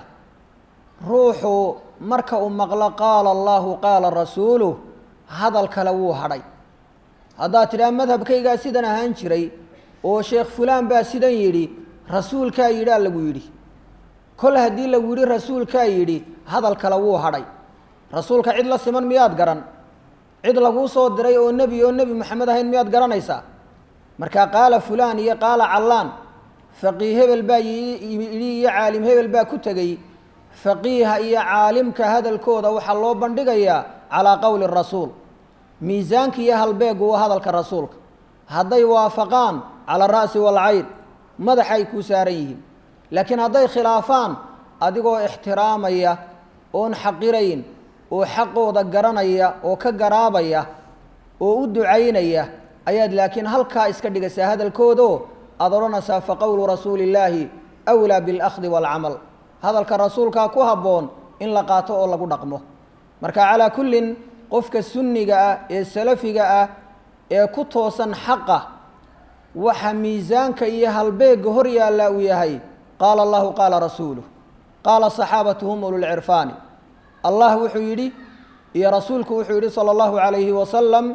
ruuxu marka uu maqlo qaala allahu qaala rasuuluh hadal kale wuu hadhay haddaad tidhaha madhabkaygaa sidan ahaan jiray oo sheekh fulaan baa sidan yidhi rasuulkaa yidhaa lagu yidhi kol haddii lagu yidhi rasuulkaa yidhi hadal kale wuu hadhay rasuulka cid la siman miyaad garan cid laguu soo diray oo nebi oo nebi moxamed ahayn miyaad garanaysaa markaa qaala fulaan iyo qaala callaan faqiih hebel baa yidhi iyo caalim hebel baa ku tegey faqiiha iyo caalimka hadalkooda waxaa loo bandhigayaa calaa qowli rasuul miisaanka iyo halbeegu waa hadalka rasuulka hadday waafaqaan cala ara'si waalcayn madaxay kuu saaran yihiin laakiin hadday khilaafaan adigoo ixtiraamaya oon xaqirayn oo xaqooda garanaya oo ka garaabaya oo u ducaynaya ayaad laakiin halkaa iska dhigaysaa hadalkoodoo aada odhanaysaa fa qowlu rasuuli illaahi awlaa biاlahdi waalcamal hadalka rasuulkaa ku habboon in la qaato oo lagu dhaqmo marka calaa kullin qofka sunniga ah ee salafiga ah ee ku toosan xaqa waxa miisaanka iyo halbeegga hor yaallaa uu yahay qaala allahu qaala rasuuluh qaala saxaabatu hum ululcirfaani allah wuxuu yidhi iyo rasuulku wuxuu yidhi sala allahu calayhi wasalam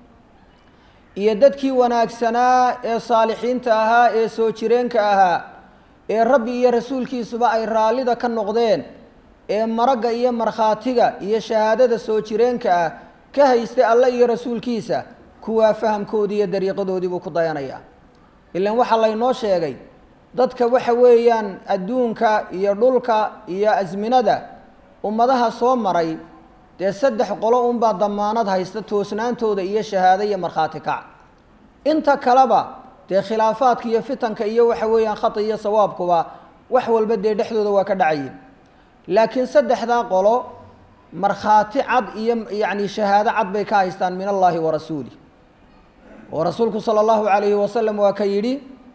iyo dadkii wanaagsanaa ee saalixiinta ahaa ee soo jireenka ahaa ee rabbi iyo rasuulkiisuba ay raallida ka noqdeen ee maragga iyo markhaatiga iyo shahaadada soo jireenka ah ka haystay alle iyo rasuulkiisa kuwaa fahamkoodii iyo dariiqadoodii buu ku dayanayaa ilaan waxaa laynoo sheegay dadka waxa weeyaan adduunka iyo dhulka iyo asminada ummadaha soo maray dee saddex qolo unbaa damaanad haysta toosnaantooda iyo shahaado iyo markhaati kac inta kaleba dee khilaafaadka iyo fitanka iyo waxa weeyaan khata iyo sawaabkuba wax walba dee dhexdooda waa ka dhacayin laakiin saddexdaa qolo markhaati cad iyo yacni shahaado cad bay ka haystaan min allaahi wa rasuulih oo rasuulku sala allahu calayhi wasalam waa ka yidhi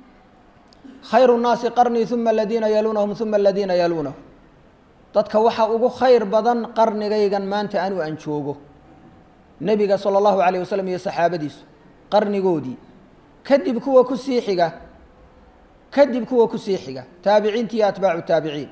khayru nnaasi qarnii uma aladiina yaluunahum uma aladiina yaluunahum dadka waxaa ugu khayr badan qarnigaygan maanta anu aan joogo nebiga sala allahu calayh wasalam iyo saxaabadiisu qarnigoodii kadib kuwa ku sii xiga kadib kuwa ku sii xiga taabiciinta iyo atbaacu taabiciin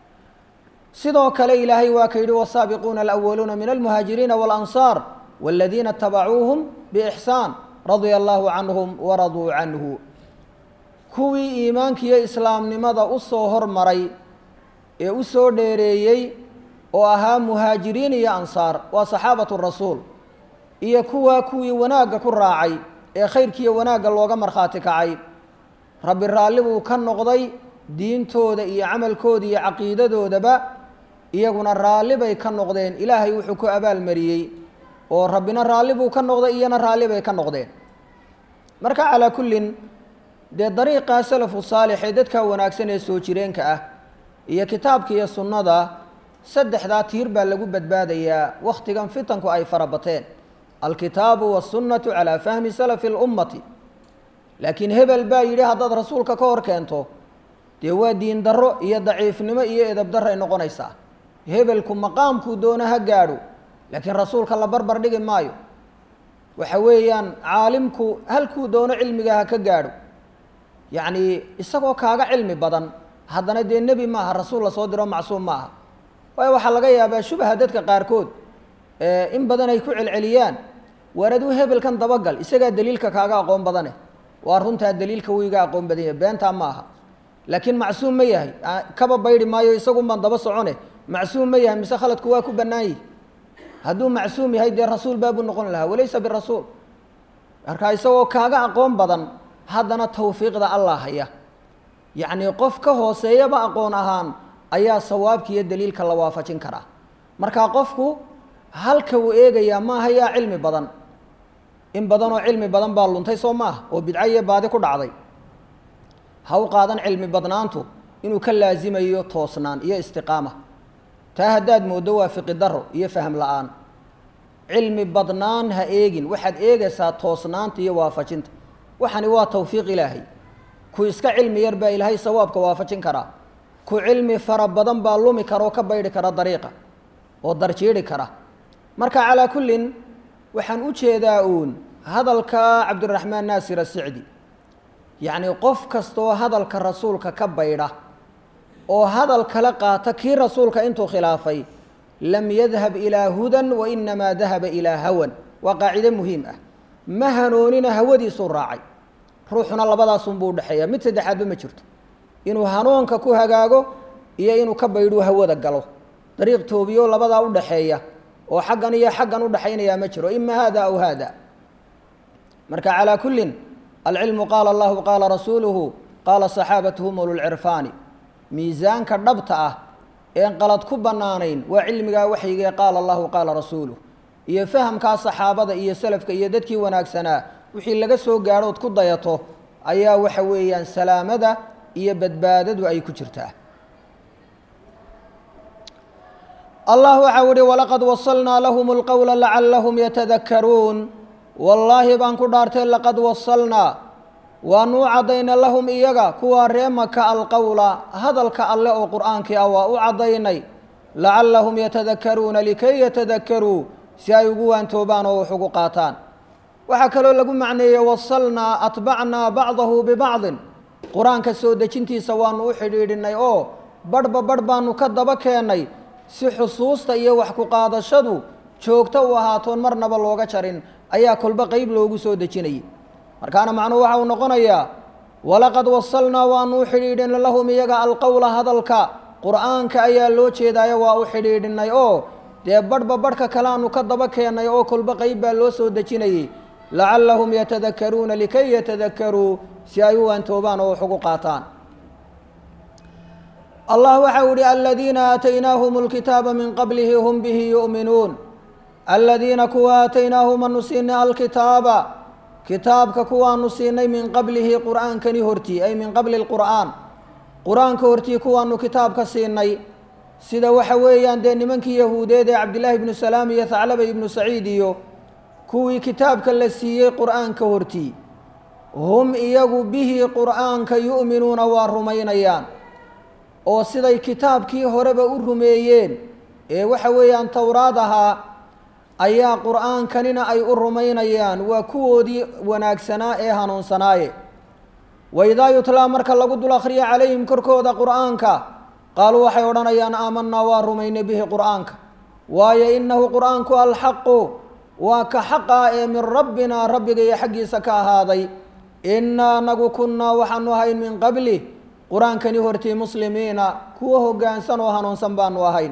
sidoo kale ilaahay waa ka yidhi wasaabiquuna alawaluuna min almuhaajiriina waalansaar waladiina itabacuuhum biixsaan radia allahu canhum waraduu canhu kuwii iimaankiiyo islaamnimada u soo hormaray ee u soo dheereeyey oo ahaa muhaajiriin iyo ansaar waa saxaabatu rasuul iyo kuwaa kuwii wanaagga ku raacay ee khayrkiiyo wanaagga looga markhaati kacay rabbi raalli buu ka noqday diintooda iyo camalkooda iyo caqiidadoodaba iyaguna raalli bay ka noqdeen ilaahay wuxuu ku abaalmariyey oo rabbina raalli buu ka noqday iyana raalli bay ka noqdeen marka calaa kullin dee dariiqaa salafu saalix ee dadka wanaagsan ee soo jireenka ah iyo kitaabka iyo sunnada saddexdaa tiir baa lagu badbaadayaa wakhtigan fitanku ay fara bateen alkitaabu waasunnatu calaa fahmi salafi اlummati laakiin hebel baa yidhi haddaad rasuulka ka hor keento dee waa diin darro iyo daciifnimo iyo edab darray noqonaysaa hebelku maqaamkuu doono ha gaadho laakiin rasuulka la barbar dhigi maayo waxa weeyaan caalimku halkuu doono cilmiga ha ka gaadho yacnii isagoo kaaga cilmi badan haddana dee nebi maaha rasuul la soo diro macsuum ma aha waayo waxaa laga yaabaa shubaha dadka qaarkood in badan ay ku celceliyaan waar aduu hebelkan dabagal isagaa daliilka kaaga aqoon badane waa runtaa daliilka wuu iga aqoon badan yahay beentaa ma aha laakiin macsuum ma yahay kaba baydhi maayo isagun baan daba socone macsuum ma yahay mise khaladku waa ku bannaan yihi hadduu macsuum yahay dee rasuul baabuu noqon lahaa walaysa birasuul marka isagoo kaaga aqoon badan haddana tawfiiqda allah haya yacnii qof ka hooseeyaba aqoon ahaan ayaa sawaabka iyo daliilka la waafajin karaa marka qofku halka uu eegayaa maaha yaa cilmi badan in badan oo cilmi badan baa luntay soo maaha oo bidco iyo baadi ku dhacday ha u qaadan cilmi badnaantu inuu ka laazimayo toosnaan iyo istiqaama taa haddaad mooddo waa fiqi daro iyo faham la-aan cilmi badnaan ha eegin waxaad eegaysaa toosnaanta iyo waafajinta waxani waa tawfiiq ilaahay ku iska cilmi yar baa ilaahay sawaabka waafajin karaa ku cilmi fara badan baa lumi kara oo ka baydhi kara dariiqa oo darjiidhi kara marka calaa kullin waxaan u jeedaa uun hadalka cabdiraxmaan naasir asicdi yacnii qof kastaoo hadalka rasuulka ka baydha oo hadal kala qaata kii rasuulka intuu khilaafay lam yadhab ilaa hudan wa inamaa dahaba ilaa hawan waa qaacido muhiim ah ma hanoonina hawadiisuu raacay ruuxuna labadaasunbuu udhexeeya mid saddexaadba ma jirto inuu hanuunka ku hagaago iyo inuu ka baydhuu hawada galo dariiq toobiyo labadaa udhaxeeya oo xaggan iyo xaggan udhaxaynayaa ma jiro ima hada aw hada marka calaa kullin alcilmu qaala allahu qaala rasuuluhu qaala saxaabatuhum ululcirfaani miisaanka dhabta ah een qalad ku bannaanayn waa cilmigaa waxyigee qaala allahu qaala rasuuluh iyo fahamkaa saxaabada iyo salafka iyo dadkii wanaagsanaa wixii laga soo gaadho ood ku dayato ayaa waxa weeyaan salaamada iyo badbaadadu ay ku jirtaa allah waxau ihi walaqad wasalnaa lahum اlqowla lacalahum yatadakaruun wallaahi baan ku dhaartay laqad wasalnaa waanu u caddayna lahum iyaga kuwaa ree maka alqowla hadalka alle oo qur'aankii ah waa u caddaynay lacalahum yatadakaruuna likay yatadakaruu si ay ugu waantoobaan oo wax ugu qaataan waxaa kaloo lagu macneeyey wasalnaa atbacnaa bacdahu bibacdin qur-aanka soo dejintiisa waanu u xidhiidhinay oo barhba barh baanu ka daba keennay si xusuusta iyo wax ku qaadashadu joogto u ahaatoon marnaba looga jarin ayaa kolba qeyb loogu soo dejinayay markaana macnuhu waxa uu noqonayaa walaqad wasalnaa waanu u xidhiidhinay lahum iyaga alqowla hadalka qur'aanka ayaa loo jeedaayo waa u xidhiidhinay oo dee barhba barhka kale aanu ka daba keennay oo kolba qeyb baa loo soo dejinayay lacalahum yatadakaruuna likay yatadakaruu si ay u waantoobaan oo wax ugu qaataan allah waxau ihi aladiina aataynaahum اlkitaaba min qablihi hum bihi yu'minuun aladiina kuwa aataynaahum anu siinay alkitaaba kitaabka kuwaanu siinay min qablihi qur'aankani hortii ay min qabli اlqur'aan qur-aanka hortii kuwaanu kitaabka siinay sida waxa weeyaan dee nimankii yahuudeed ee cabdillaahi ibnu salaam iyo thaclaba ibnu saciid iyo kuwii kitaabka la siiyey qur'aanka hortii hum iyagu bihi qur'aanka yu'minuuna waa rumaynayaan oo siday kitaabkii horeba u rumeeyeen ee waxa weeyaan towraad ahaa ayaa qur'aankanina ay u rumaynayaan waa kuwoodii wanaagsanaa ee hanuunsanaaye waidaa yutlaa marka lagu dul akhriya calayhim korkooda qur'aanka qaaluu waxay odhanayaan aamanaa waa rumaynay bihi qur'aanka waayo innahu qur'aanku alxaqu waa ka xaqa ee min rabbina rabbiga iyo xaggiisa ka ahaaday innaa nagu kunnaa waxaanu ahayn min qabli qur-aankani hortii muslimiina kuwa hoggaansan oo hanuunsan baanu ahayn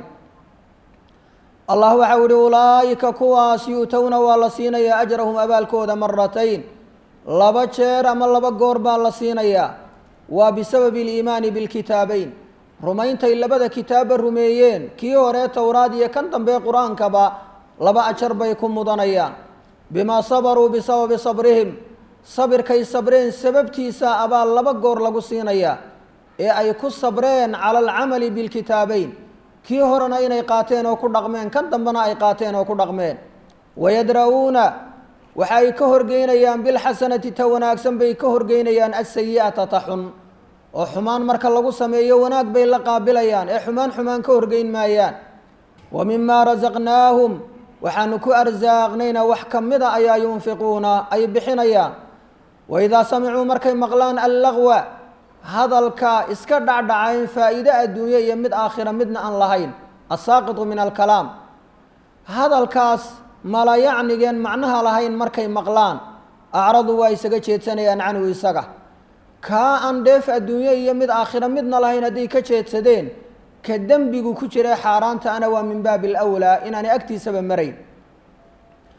allah waxau ihi ulaa'ika kuwaas yu'towna waa la siinayaa ajrahum abaalkooda maratayn laba jeer ama laba goor baa la siinayaa waa bisababi aliimaani bilkitaabeyn rumayntay labada kitaabba rumeeyeen kii hore towraad iyo kan dambe qur-aankaba laba ajar bay ku mudanayaan bimaa sabaruu bisababi sabrihim sabirkay sabreen sababtiisa abaa laba goor lagu siinayaa ee ay ku sabreen cala alcamali bilkitaabeyn kii horena inay qaateen oo ku dhaqmeen kan dambena ay qaateen oo ku dhaqmeen wayadra'uuna waxa ay ka horgeynayaan bilxasanati ta wanaagsan bay ka horgeynayaan asayi'ata ta xun oo xumaan marka lagu sameeyo wanaag bay la qaabilayaan ee xumaan xumaan ka horgeyn maayaan wa mimaa rasaqnaahum waxaanu ku arsaaqnayna wax ka mida ayaa yunfiquuna ay bixinayaan waidaa samicuu markay maqlaan allagwa hadalka iska dhacdhacayn faa'iide adduunye iyo mid aakhira midna aan lahayn asaaqitu min alkalaam hadalkaas mala yacnigeen macnaha lahayn markay maqlaan acradu waa isaga jeedsanayaan canhu isaga kaa aan dheef adduunye iyo mid aakhira midna lahayn hadday ka jeedsadeen ka dembigu ku jira xaaraanta ana waa min baabi alawlaa inaanay agtiisaba marayn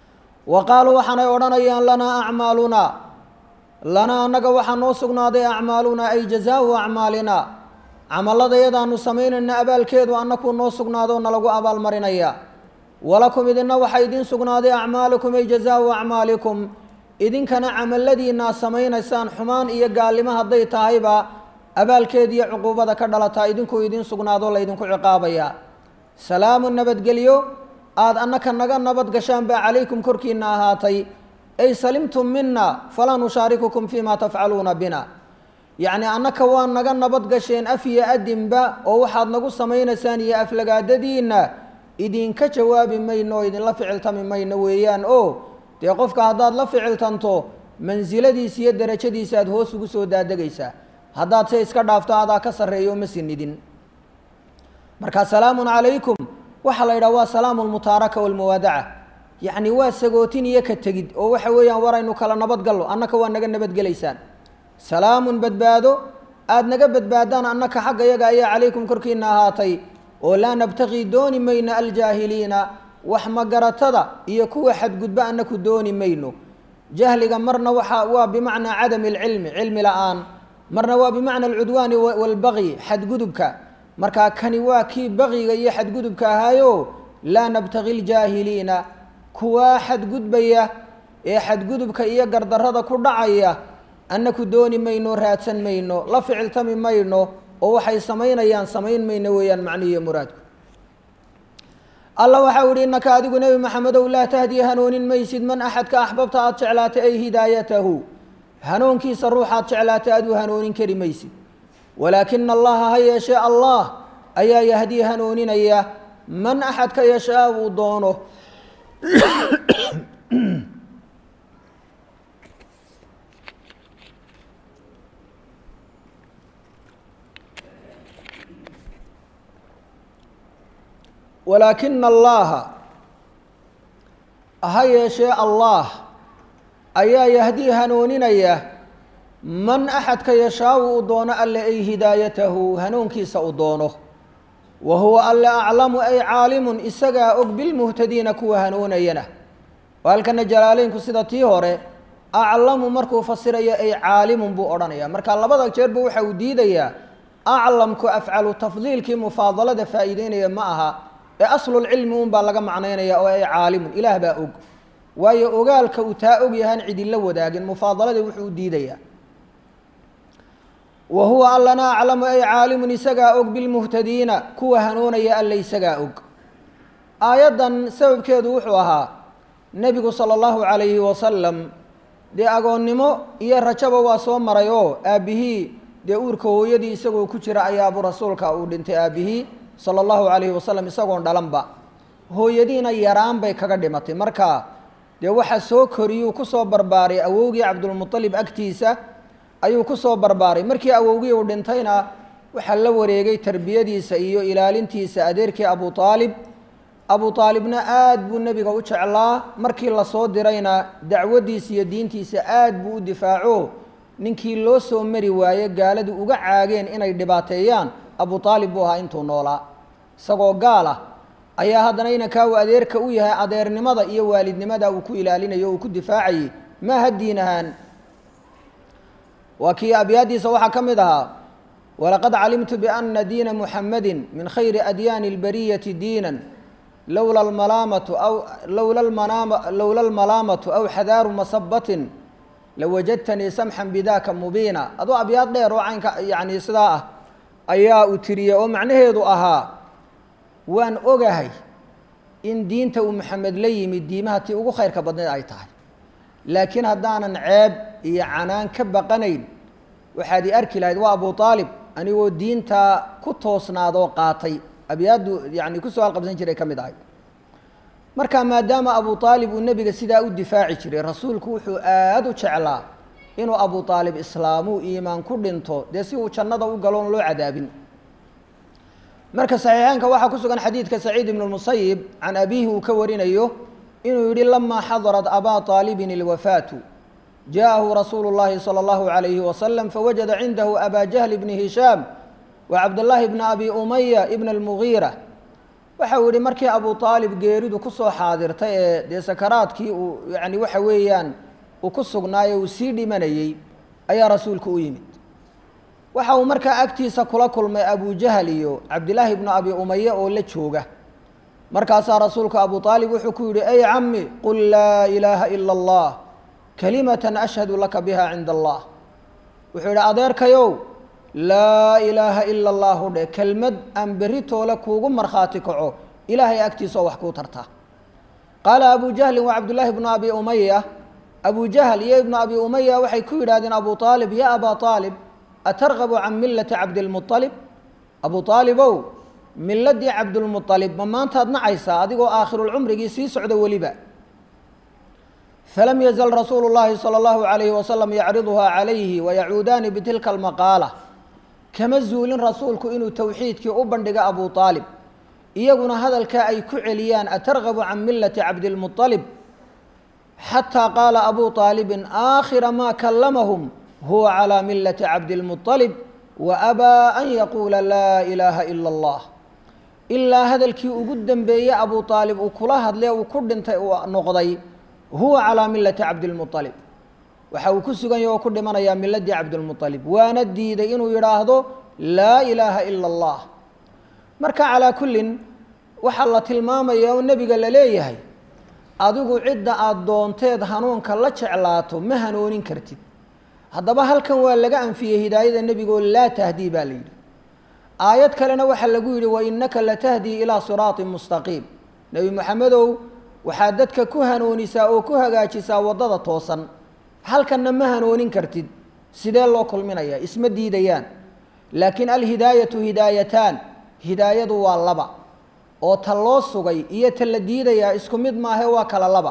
وقالوا وحنا يورانيان لنا أعمالنا لنا أنك وحنا سقنا دي أعمالنا أي جزاء أعمالنا عمل الله يدا نسمين إن أبال كيد وأنكم نسقنا دون لقوا أبال مرينيا ولكم إذن وحيدين سقنا دي أعمالكم أي جزاء أعمالكم إذن كان عمل الذي ناسمين إسان حمان إيا قال لما هدي تايبا أبال كيد عقوبة كدلتا إذنكو إذن سقنا دون إذنكو عقابيا سلام النبت قليو آد أنك النغا نبت قشان با عليكم كركينا هاتي أي سلمتم منا فلا نشارككم فيما تفعلون بنا يعني أنك وان نغا نبت قشين أفي أدن با أو واحد نقو سمين سانية أفلقا ددينا إذن كجواب مينو إذن لفعلت من مينو ويان أو تيقفك هداد لفعلتانتو منزل دي سيد درجة دي ساد هو سوق سودا دقيسا هداد سيسكا دافتا هذا كسر يوم سندين مركا سلام عليكم وحلا يروا سلام المتاركة والموادعة يعني واسقوتين يكتجد أو وحويا ورا إنه كلا نبض قلو أنك وأنك نبض قليسان سلام بدبادو آد نجبت بعدان أنك حق يجا عليكم كركينا هاتي ولا نبتغي دون مين الجاهلين وحما قرتدا يكو حد قد بأنك دون مينو جهل مرنا وحا وبمعنى عدم العلم علم الآن مرنا وبمعنى العدوان والبغي حد قدبك marka kani waa kii baqiga iyo xad gudubka ahaayo la nabtaqil jaahiliina kuwa xad gudbaya ee xad gudubka iyo gardarrada ku dhacaya annaku dooni mayno raadsan mayno la ficiltami mayno oo waxay sameynayaan sameyn mayno weeyaan macnihiiyo muraadku Allah waxa uu innaka adigu nabi maxamed oo la tahdi hanuunin maysid man ahadka ahbabta aad jeclaatay ay hidaayatahu hanuunkiisa ruuxaad jeclaatay aad u hanuunin kari maysid ولكن الله هي شاء الله أيا يهدي هنونين أيا من أحد كيشاء ودونه ولكن الله هي شاء الله أيا يهدي هنونين أيا من أحد كيشاء ودونه ألا أي هدايته هنون كيس ودونه وهو ألا أعلم أي عالم إسقى أقبل مهتدين كو هنون ينه وهل كان جلالين كسيدتي هوري أعلم مركو فسر أي عالم بو أرانيا مركا الله بدك جربو حوديديا أعلم كو أفعل تفضيل كي مفاضلة فائدين معها أصل العلم بلغ معنينا يا أي عالم إله باوق ويا أوغال كوتاوغ يهان عيد الله وداغن مفاضلة وحوديديا وهو ألنا أعلم أي عالم يسقى بالمهتدين كو هنون يا اللي يسقى آيادا سبب كيدو وحوها نبي صلى الله عليه وسلم دي أقول نمو إيا رجب واسوام مريو أبيه دي أوركو يدي يسقى كتير أياب رسولك أو دنت أبيه صلى الله عليه وسلم يسقى دلنبا هو يدينا يرام بي كقدمتي مركا دي وحا سو كريو كسو برباري أوغي عبد المطلب أكتيسة ayuu ku soo barbaaray markii awowgii uu dhintayna waxa la wareegay tarbiyadiisa iyo ilaalintiisa adeerkii Abu Talib Abu Talibna aad buu nabiga u jeclaa markii la soo dirayna dacwadiisa iyo diintiisa aad buu u difaaco ninkii loo soo mari waayay gaaladu uga caageen inay dhibaateeyaan Abu Talib buu ahaa intuu noolaa isagoo gaala ayaa haddana inanka uu adeerka u yahay adeernimada iyo waalidnimada uu ku ilaalinayo uu ku difaacay ma hadiinahan وكي أبيادي سواحا كمدها ولقد علمت بأن دين محمد من خير أديان البرية دينا لولا الملامة أو لولا المنام لولا الملامة أو حذار مصبة لوجدتني سمحا بذاك مبينا أدو أبياد لي روعين يعني صداء أيا أتريا ومعنى ضوءها وأن أجهي إن دينته محمد لي من ديماتي أقو خير كبدنا أيتها لكن هدانا عيب يعنان كبقنين وحادي أركي لهذا وأبو طالب أني ودين تا كتوسنا ذو قاطي أبياد يعني كل سؤال قبل سنجري كم داعي مركا ما دام أبو طالب والنبي سيدا الدفاع شري رسول كوحو آدو شعلا إنه أبو طالب إسلامو إيمان كلنتو ديسيو شنده وقالون له عذاب مركا صحيحان كواحا كسوغان حديث كسعيد بن المصيب عن أبيه وكورين أيوه إنه يقول لما حضرت أبا طالب الوفاة جاءه رسول الله صلى الله عليه وسلم فوجد عنده أبا جهل بن هشام وعبد الله بن أبي أمية ابن المغيرة waxa uu yihi markii abu aalib geeridu ku soo xaadirtay ee dee sakaraadkii uu yani waxa weeyaan uu ku sugnaayo uu sii dhimanayey ayaa rasuulku u yimid waxa uu markaa agtiisa kula kulmay abu jahal iyo cabdillaahi ibnu abi umaye oo la jooga markaasaa rasuulku abu aalib wuxuu ku yidhi ay cammi qul laa ilaaha ila allah kalimatan ashhadu laka biha cinda allah wuxuu yidhi adeerkayow laa ilaaha ila allahu dhe kelmad aan berri toole kuugu markhaati kaco ilaahay agtiisa oo wax kuu tarta qaala abu jahlin wa cabdullaahi ibnu abi umaya abu jahl iyo ibnu abi umaya waxay ku yidhahdeen abu aalib ya aba aalib atargabu can millati cabdilmualib abu aalibow miladii cabdulmualib ma maantaad nacaysaa adigoo aakhirulcumrigii sii socdo weliba falam yazal rasuulu llaahi sala allahu calayhi wasalam yacriduhaa calayhi wayacuudaani bitilka almaqaala kama zuulin rasuulku inuu towxiidkii u bandhiga abu aalib iyaguna hadalkaa ay ku celiyaan atargabu can millati cabdilmualib xataa qaala abu aalibin aakhira maa kallamahum huwa calaa millati cabdilmualib wa abaa an yaquula laa ilaaha ila allah ilaa hadalkii ugu dambeeyey abu aalib uu kula hadlee uu ku dhintay uu noqday huwa calaa millati cabdilmualib waxa uu ku sugan yahy oo ku dhimanayaa miladii cabdilmualib waana diiday inuu yidhaahdo laa ilaaha ila allah marka calaa kullin waxaa la tilmaamaya oo nebiga la leeyahay adigu cidda aada doonteed hanuunka la jeclaato ma hanoonin kartid haddaba halkan waa laga anfiyey hidaayada nebigaoo laa tahdii baa la yidhi aayad kalena waxaa lagu yidhi wainaka latahdii ilaa siraatin mustaqiim nebi moxamedow waxaad dadka ku hanuunisaa oo ku hagaajisaa waddada toosan halkanna ma hanoonin kartid sidee loo kulminayaa isma diidayaan laakiin alhidaayatu hidaayataan hidaayadu waa laba oo ta loo sugay iyo ta la diidayaa isku mid maahe waa kala laba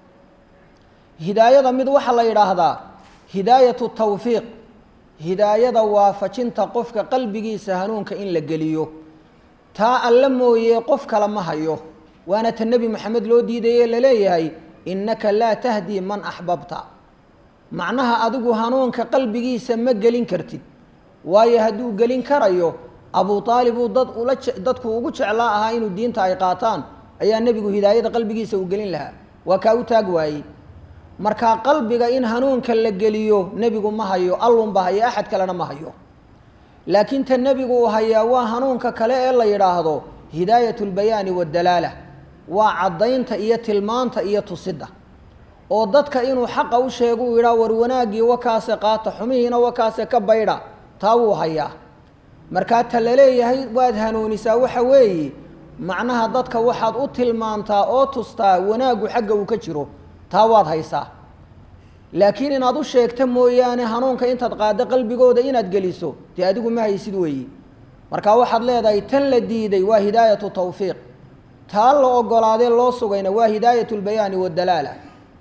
hidaayada mid waxaa la yidhaahdaa hidaayatu tawfiiq hidaayada waafajinta qofka qalbigiisa hanuunka in la geliyo taa alla mooye qof kale ma hayo waana ta nebi moxamed loo diidaye laleeyahay innaka laa tahdii man axbabta macnaha adigu hanuunka qalbigiisa ma gelin kartid waayo hadduu gelin karayo abu aalib uu dad ula dadku ugu jeclaa ahaa inuu diinta ay qaataan ayaa nebigu hidaayada qalbigiisa uu gelin lahaa waa kaa u taag waayey markaa qalbiga in hanuunka la geliyo nebigu ma hayo allunba hayo axad kalena ma hayo laakiin ta nebigu uu hayaa waa hanuunka kale ee la yidhaahdo hidaayat lbayaani waddalaala waa caddaynta iyo tilmaanta iyo tusidda oo dadka inuu xaqa u sheego uu yidhaha war wanaaggii wakaase qaata xumihiina wakaase ka baydha taa wuu hayaa markaa ta la leeyahay waad hanuunisaa waxa weeye macnaha dadka waxaad u tilmaantaa oo tustaa wanaaggu xagga uu ka jiro taa waad haysaa laakiin inaad u sheegta mooyaane hanuunka intaad qaaddo qalbigooda inaad geliso dee adigu ma haysid weeyi markaa waxaad leedahay tan la diiday waa hidaayatu tawfiiq taa la ogolaadee loo sugayna waa hidaayatu lbayaani waddalaala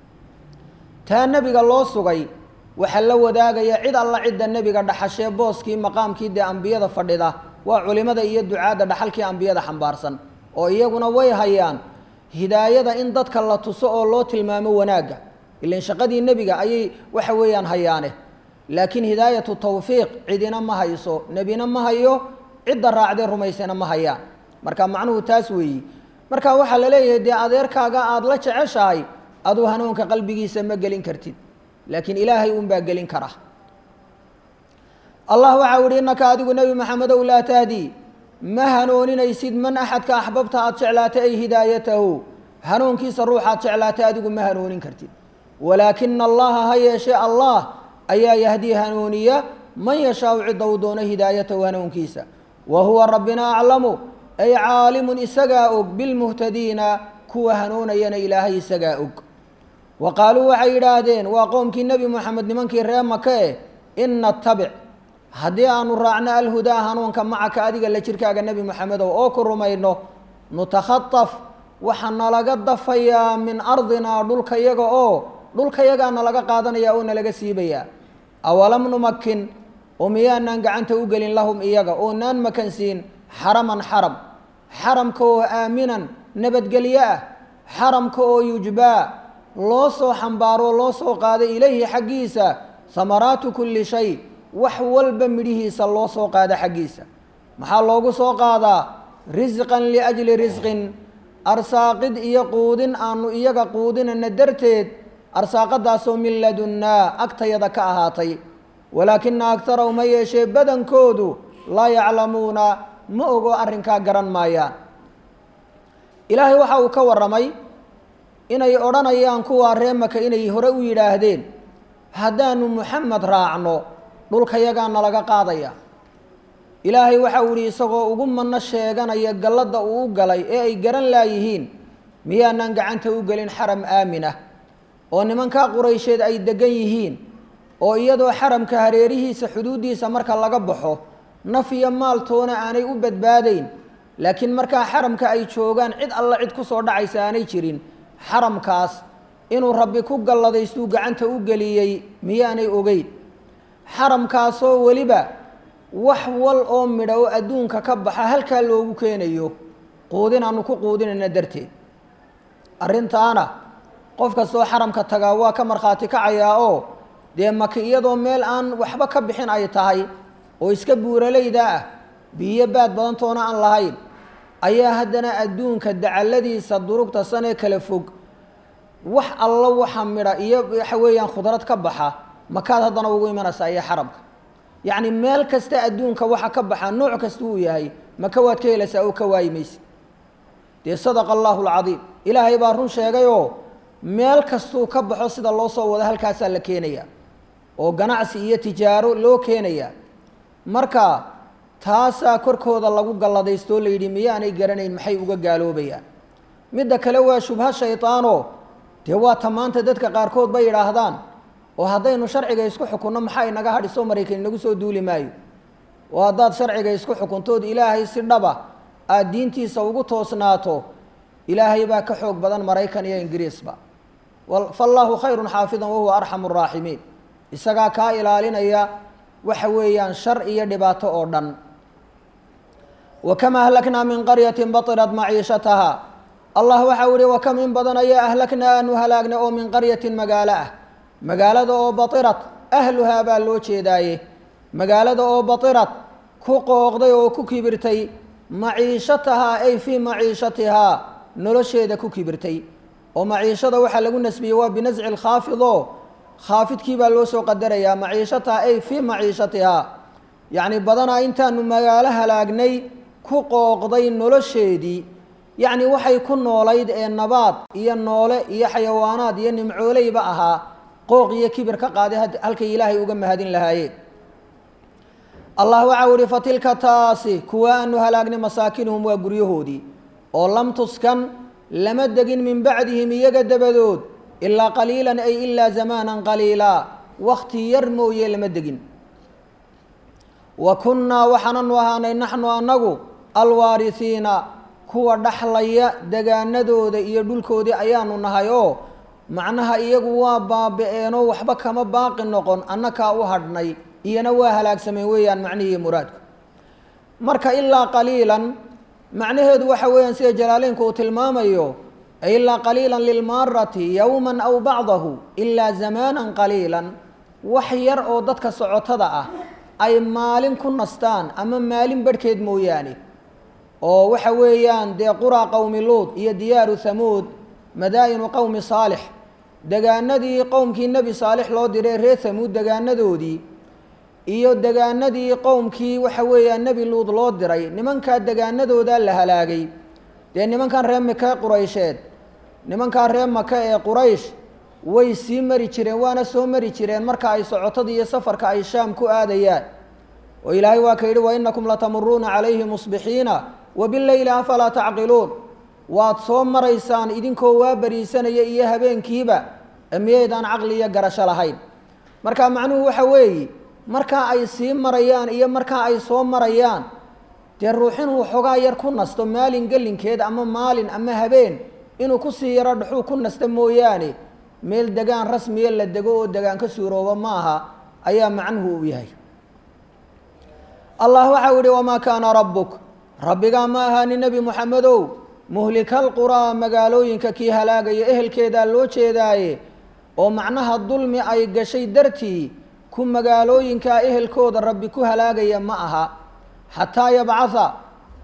taa nebiga loo sugay waxaa la wadaagaya cid alla cidda nebiga dhaxashee booskii maqaamkii dee ambiyada fadhida waa culimada iyo ducaadda dhaxalkii ambiyada xambaarsan oo iyaguna way hayaan hidaayada in dadka la tuso oo loo tilmaamo wanaagga ilan shaqadii nebiga ayay waxa weeyaan hayaane laakiin hidaayatu tawfiiq cidina ma hayso nebina ma hayo cidda raacdee rumaysana ma hayaan marka macnuhu taas weeyi marka waxaa la leeyahay dee adeerkaaga aada la jeceshahay aduu hanuunka qalbigiisa ma gelin kartid laakiin ilaahay unbaa gelin kara allah waxau yihi innaka adigu nebi maxamedow laa tahdii ma hanooninaysid man axadka axbabta aada jeclaatay ay hidaayatahu hanuunkiisa ruuxaad jeclaatay adigu ma hanoonin kartid walaakina allaha ha yeeshee allah ayaa yahdii hanuuniya man yashaau cidda uu doono hidaayatahu hanuunkiisa wa huwa rabbina aclamu ay caalimun isagaa og bilmuhtadiina kuwa hanuunayana ilaahay isagaa og wa qaaluu waxay yidhaahdeen waa qowmkii nebi moxamed nimankii ree maka eh in natabic haddii aanu raacno alhudaa hanuunka macaka adiga la jirkaaga nebi moxamedow oo ku rumayno nutakhataf waxaa nalaga dafayaa min ardinaa dhulka yaga oo dhulka yagaa nalaga qaadanaya oo nalaga siibayaa awalam numakin oo miyaanaan gacanta u gelin lahum iyaga oo naan makansiin xaraman xaram xaramka oo aaminan nabadgelyo ah xaramka oo yujbaa loo soo xambaaro loo soo qaaday ilayhi xaggiisa hamaraatu kulli shay wax walba midhihiisa loo soo qaada xaggiisa maxaa loogu soo qaadaa risqan liajli risqin arsaaqid iyo quudin aanu iyaga quudinana darteed arsaaqadaasoo min ladunnaa agtayada ka ahaatay walaakina agtarahum ha yeeshee badankoodu laa yaclamuuna ma ogo arrinkaa garan maayaan ilaahay waxa uu ka warramay inay odhanayaan kuwaa ree maka inay hore u yidhaahdeen haddaanu muxamed raacno dhulkayagaa nalaga qaadaya ilaahay waxa uu yihi isagoo ugu manno sheeganaya galladda uu u galay ee ay garan laayihiin miyaanaan gacanta u gelin xaram aamin ah oo nimankaa quraysheed ay deggan yihiin oo iyadoo xaramka hareerihiisa xuduuddiisa marka laga baxo naf iyo maaltoona aanay u badbaadayn laakiin markaa xaramka ay joogaan cid alla cid ku soo dhacaysa aanay jirin xaramkaas inuu rabbi ku galladaystuu gacanta u geliyey miyaanay ogeyn xaramkaasoo weliba wax wal oo midha oo adduunka ka baxa halkaa loogu keenayo quudin aanu ku quudinayna darteed arrintaana qof kastoo xaramka tagaa waa ka markhaati kacayaa oo dee maka iyadoo meel aan waxba ka bixin ay tahay oo iska buuralayda ah biyo baad badantoona aan lahayn ayaa haddana adduunka dacalladiisa durugta sanee kala fog wax allo waxa midha iyo waxa weeyaan khudrad ka baxa makaad haddana ugu imanaysaa iyo xaramka yacni meel kasta adduunka waxa ka baxa nooc kasta uu yahay maka waad ka helaysaa oo ka waayi maysid dee sadaqa allahu alcadiim ilaahay baa run sheegayoo meel kastuu ka baxo sida loo soo wado halkaasaa la keenayaa oo ganacsi iyo tijaaro loo keenayaa marka taasaa korkooda lagu galladaystooo la yidhi miyaanay garanayn maxay uga gaaloobayaan midda kale waa shubha shaydaanoo dee waa ta maanta dadka qaarkood bay yidhaahdaan oo haddaynu sharciga isku xukunno maxaa inaga hadhisoo maraykan inagu soo duuli maayo oo haddaad sharciga isku xukuntood ilaahay si dhaba aada diintiisa ugu toosnaato ilaahay baa ka xoog badan maraykan iyo ingiriisba faallaahu khayrun xaafidan wahuwa arxamu araaximiin isagaa kaa ilaalinaya waxa weeyaan shar iyo dhibaato oo dhan wakam ahlaknaa min qaryatin batirat maciishataha allah waxa uu yihi wakam in badan ayaa ahlaknaa aanu halaagnay oo min qaryatin magaalo ah magaalada oo batirat ahluhaa baa loo jeedaaye magaalada oo batirat ku qooqday oo ku kibirtay maciishatahaa ay fii maciishatihaa nolosheeda ku kibirtay oo maciishada waxaa lagu nasbiyey waa binasci lkhaafidoo khaafidkii baa loo soo qadarayaa maciishataha ay fii maciishatihaa yacni badanaa intaanu magaalo halaagnay ku qooqday nolosheedii yacni waxay ku noolayd ee nabaad iyo noole iyo xayawaanaad iyo nimcooleyba ahaa qooq iyo kibir ka qaaday halkay ilaahay uga mahadin lahaayeen allah waxa u ihi fatilka taasi kuwa aanu halaagnay masaakinuhum waa guryahoodii oo lam tuskan lama degin min bacdihim iyaga dabadood ilaa qaliilan ay ilaa zamaanan qaliilaa wakti yar mooye lama degin wa kunnaa waxaananu ahaanay naxnu annagu alwaarisiina kuwa dhaxlaya degaanadooda iyo dhulkoodii ayaanu nahay oo macnaha iyagu waa baaba-eenoo waxba kama baaqi noqon annakaa u hadhnay iyana waa halaagsameen weeyaan macnihii muraadku marka ilaa qaliilan macnaheedu waxa weeyaan sida jalaaleynku uu tilmaamayo ilaa qaliilan lilmaarati yowman aw bacdahu ilaa zamaanan qaliilan wax yar oo dadka socotada ah ay maalin ku nastaan ama maalin barhkeed mooyaane oo waxa weeyaan dee quraa qowmi luud iyo diyaaru hamuud madaa'inu qowmi saalix degaanadii qowmkii nebi saalix loo diray reer hamuud degaanadoodii iyo degaanadii qowmkii waxa weeyaan nebi luud loo diray nimankaa degaanadoodaa la halaagay dee nimankan reer maka quraysheed nimankaa reer maka ee quraysh way sii mari jireen waana soo mari jireen marka ay socotada iyo safarka ay shaam ku aadayaan oo ilaahay waa ka yidhi wainakum latamuruuna calayhi musbixiina wabileyli afalaa tacqiluun waad soo maraysaan idinkoo waa bariisanaya iyo habeenkiiba miyaydaan caqli iyo garasho lahayn marka macnuhu waxa weeye markaa ay sii marayaan iyo markaa ay soo marayaan dee ruux inuu xoogaa yar ku nasto maalin gelinkeed ama maalin ama habeen inuu kusii yaro dhaxuu ku nasta mooyaane meel degaan rasmiya la dego oo degaan ka suurooba maaha ayaa macnuhu uu yahay allah waxa uu yihi wamaa kaana rabbuk rabbigaa ma ahaani nebi moxamedow muhlikal quraa magaalooyinka kii halaagaya ehelkeedaa loo jeedaaye oo macnaha dulmi ay gashay dartii ku magaalooyinkaa ehelkooda rabbi ku halaagaya ma aha xataa yabcatha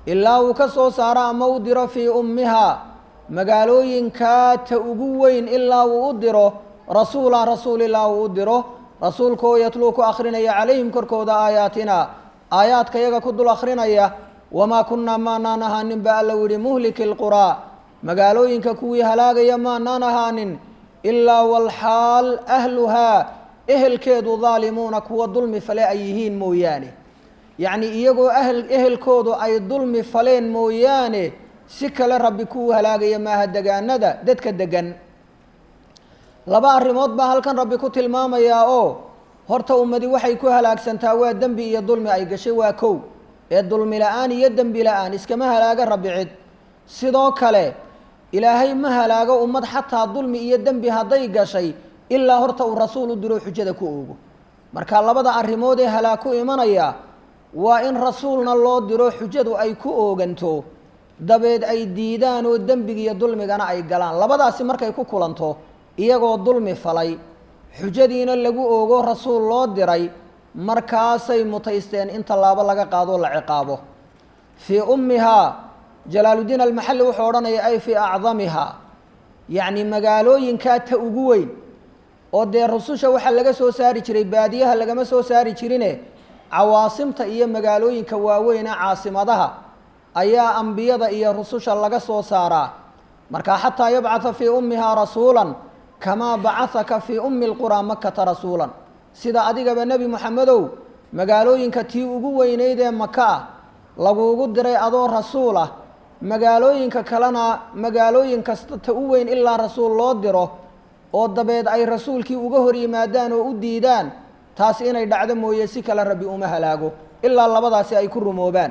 ilaa uu ka soo saaro ama u diro fii ummihaa magaalooyinkaa ta ugu weyn ilaa uu u diro rasuula rasuul ilaa uu u diro rasuulkaoo yatluu ku akhrinaya calayhim korkooda aayaatina aayaadka yaga ku dul akhrinaya wamaa kunnaa maanaan ahaanin ba alla yihi muhliki lquraa magaalooyinka kuwii halaagaya maanaan ahaanin ilaa walxaal ahluhaa ehelkeedu daalimuuna kuwa dulmi fale ay yihiin mooyaane yacni iyagoo ahl ehelkoodu ay dulmi faleen mooyaane si kale rabbi kuwu halaagaya maaha degaanada dadka degan laba arrimood baa halkan rabbi ku tilmaamayaa oo horta ummadi waxay ku halaagsantaa waa dembi iyo dulmi ay gashay waa kow ee dulmi la-aan iyo dembi la-aan iskama halaaga rabbi cid sidoo kale ilaahay ma halaago ummad xataa dulmi iyo dembi hadday gashay ilaa horta uu rasuul u diro xujada ku oogo marka labada arrimood ee halaag ku imanaya waa in rasuulna loo diro xujadu ay ku ooganto dabeed ay diidaan oo dembiga iyo dulmigana ay galaan labadaasi markay ku kulanto iyagoo dulmi falay xujadiina lagu oogo rasuul loo diray markaasay mutaysteen in tallaabo laga qaadoo la ciqaabo fii ummihaa jalaaludiin almaxalli wuxuu odhanaya ay fii acdamihaa yacni magaalooyinkaa ta ugu weyn oo dee rususha waxaa laga soo saari jiray baadiyaha lagama soo saari jirine cawaasimta iyo magaalooyinka waaweyne caasimadaha ayaa ambiyada iyo rususha laga soo saaraa marka xataa yabcatha fii ummihaa rasuulan kamaa bacahaka fii ummi lquraa makata rasuulan sida adigaba nebi moxamedow magaalooyinka tii ugu weyneyd ee maka ah laguugu diray adoo rasuul ah magaalooyinka kalena magaalooyin kasta ta u weyn ilaa rasuul loo diro oo dabeed ay rasuulkii uga hor yimaadaan oo u diidaan taas inay dhacdo mooye si kale rabbi uma halaago ilaa labadaasi ay ku rumoobaan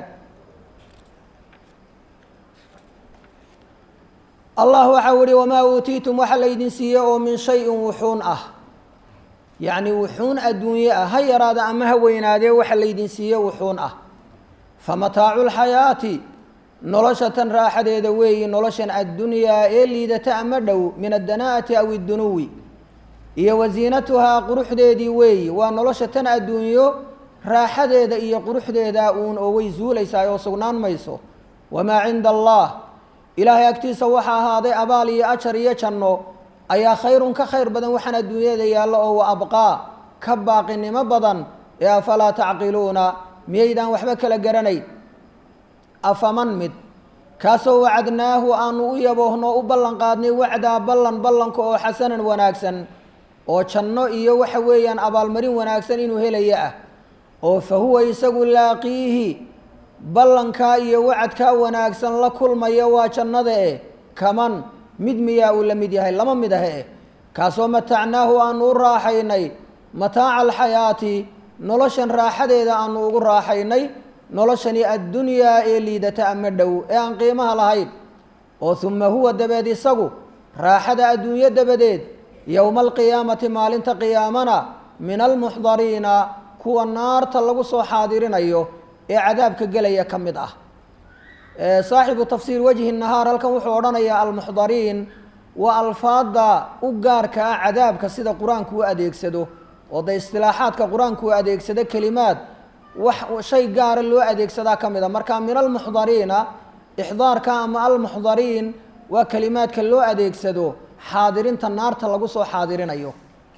allah waxau yihi wamaa uutiitum waxa laydin siiye oo min shayin wuxuun ah yacni wuxuun adduunye ah ha yaraada ama ha weynaadee waxa laydin siiye wuxuun ah famataacu lxayaati nolosha tan raaxadeeda weeyi noloshan addunyaa ee liidata ama dhow min addanaa'ati aw iddunuwi iyo wasiinatuhaa quruxdeedii weeyi waa nolosha tan adduunyo raaxadeeda iyo quruxdeeda uun oo way zuulaysaa oo sugnaan mayso wamaa cinda allah ilaahay agtiisa waxaa ahaaday abaal iyo ajar iyo janno ayaa khayrun ka khayr badan waxaan adduunyada yaallo oo wa abqaa ka baaqinimo badan ee afalaa tacqiluuna miyaydaan waxba kala garanayn afaman mid kaasoo wacadnaahu aanu u yaboohno u ballan qaadnay wacdaa ballan ballanka oo xasanan wanaagsan oo janno iyo waxa weeyaan abaalmarin wanaagsan inuu helaya ah oo fa huwa isagu laaqiihi ballankaa iyo wacadkaa wanaagsan la kulmaya waa jannada eh kaman mid miyaa uu la mid yahay lama mid ah eh kaasoo matacnaahu aanu u raaxaynay mataaca alxayaati noloshan raaxadeeda aanu ugu raaxaynay noloshani addunyaa ee liidata ama dhow ee aan qiimaha lahayn oo uma huwa dabeed isagu raaxada adduunyo dabadeed yowma alqiyaamati maalinta qiyaamana min almuxdariina kuwa naarta lagu soo xaadirinayo ee cadaabka gelaya ka mid ah saaxibu tafsiir wajhi nahaar halkan wuxuu odhanayaa almuxdariin waa alfaada u gaarka ah cadaabka sida qur-aanku u adeegsado oo de istilaaxaadka qur-aanku u adeegsado kelimaad wax shay gaara loo adeegsadaa ka mid a marka min almuxdariina ixdaarka ama almuxdariin waa kelimaadka loo adeegsado xaadirinta naarta lagu soo xaadirinayo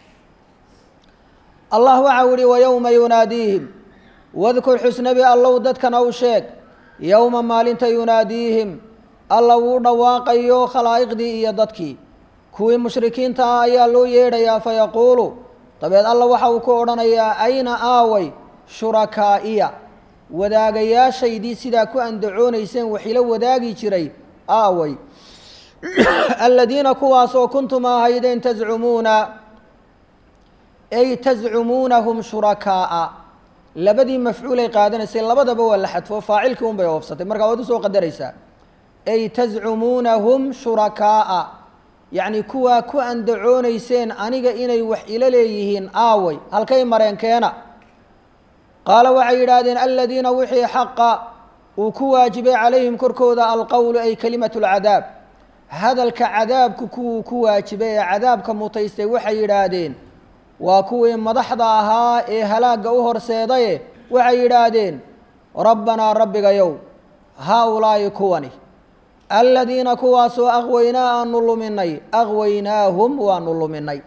allah waxau yihi wayowma yunaadiihim wadkur xusnabi allow dadkana u sheeg yowma maalinta yunaadiihim alla wuu dhawaaqayo khalaa'iqdii iyo dadkii kuwii mushrikiinta ah ayaa loo yeedhayaa fayaquulu dabeed alla waxa uu ku odhanayaa ayna aaway shurakaa'iya wadaagayaashaydii sidaa ku andacoonayseen waxila wadaagi jiray aaway aladiina kuwaasoo kuntum ahaydeen tazcumuuna ay tazcumuunahum shurakaa'a labadii mafcuulay qaadanaysay labadaba waa la xadfo faacilkii un bay oofsatay markaa waad usoo qadaraysaa ay tazcumuunahum shurakaa'a yacni kuwaa ku andacoonayseen aniga inay wax ila leeyihiin aaway halkay mareen keena qaala waxay yidhaahdeen aladiina wixii xaqa uu ku waajibay calayhim korkooda alqowlu ay kelimatu lcadaab hadalka cadaabku kuwuu ku waajibay ee cadaabka mutaystay waxay yidhaahdeen waa kuwii madaxda ahaa ee halaagga u horseedaye waxay yidhaahdeen rabbanaa rabbigayow haaulaa'i kuwani aladiina kuwaasoo aqwaynaa aanu luminay aqwaynaahum waanu luminay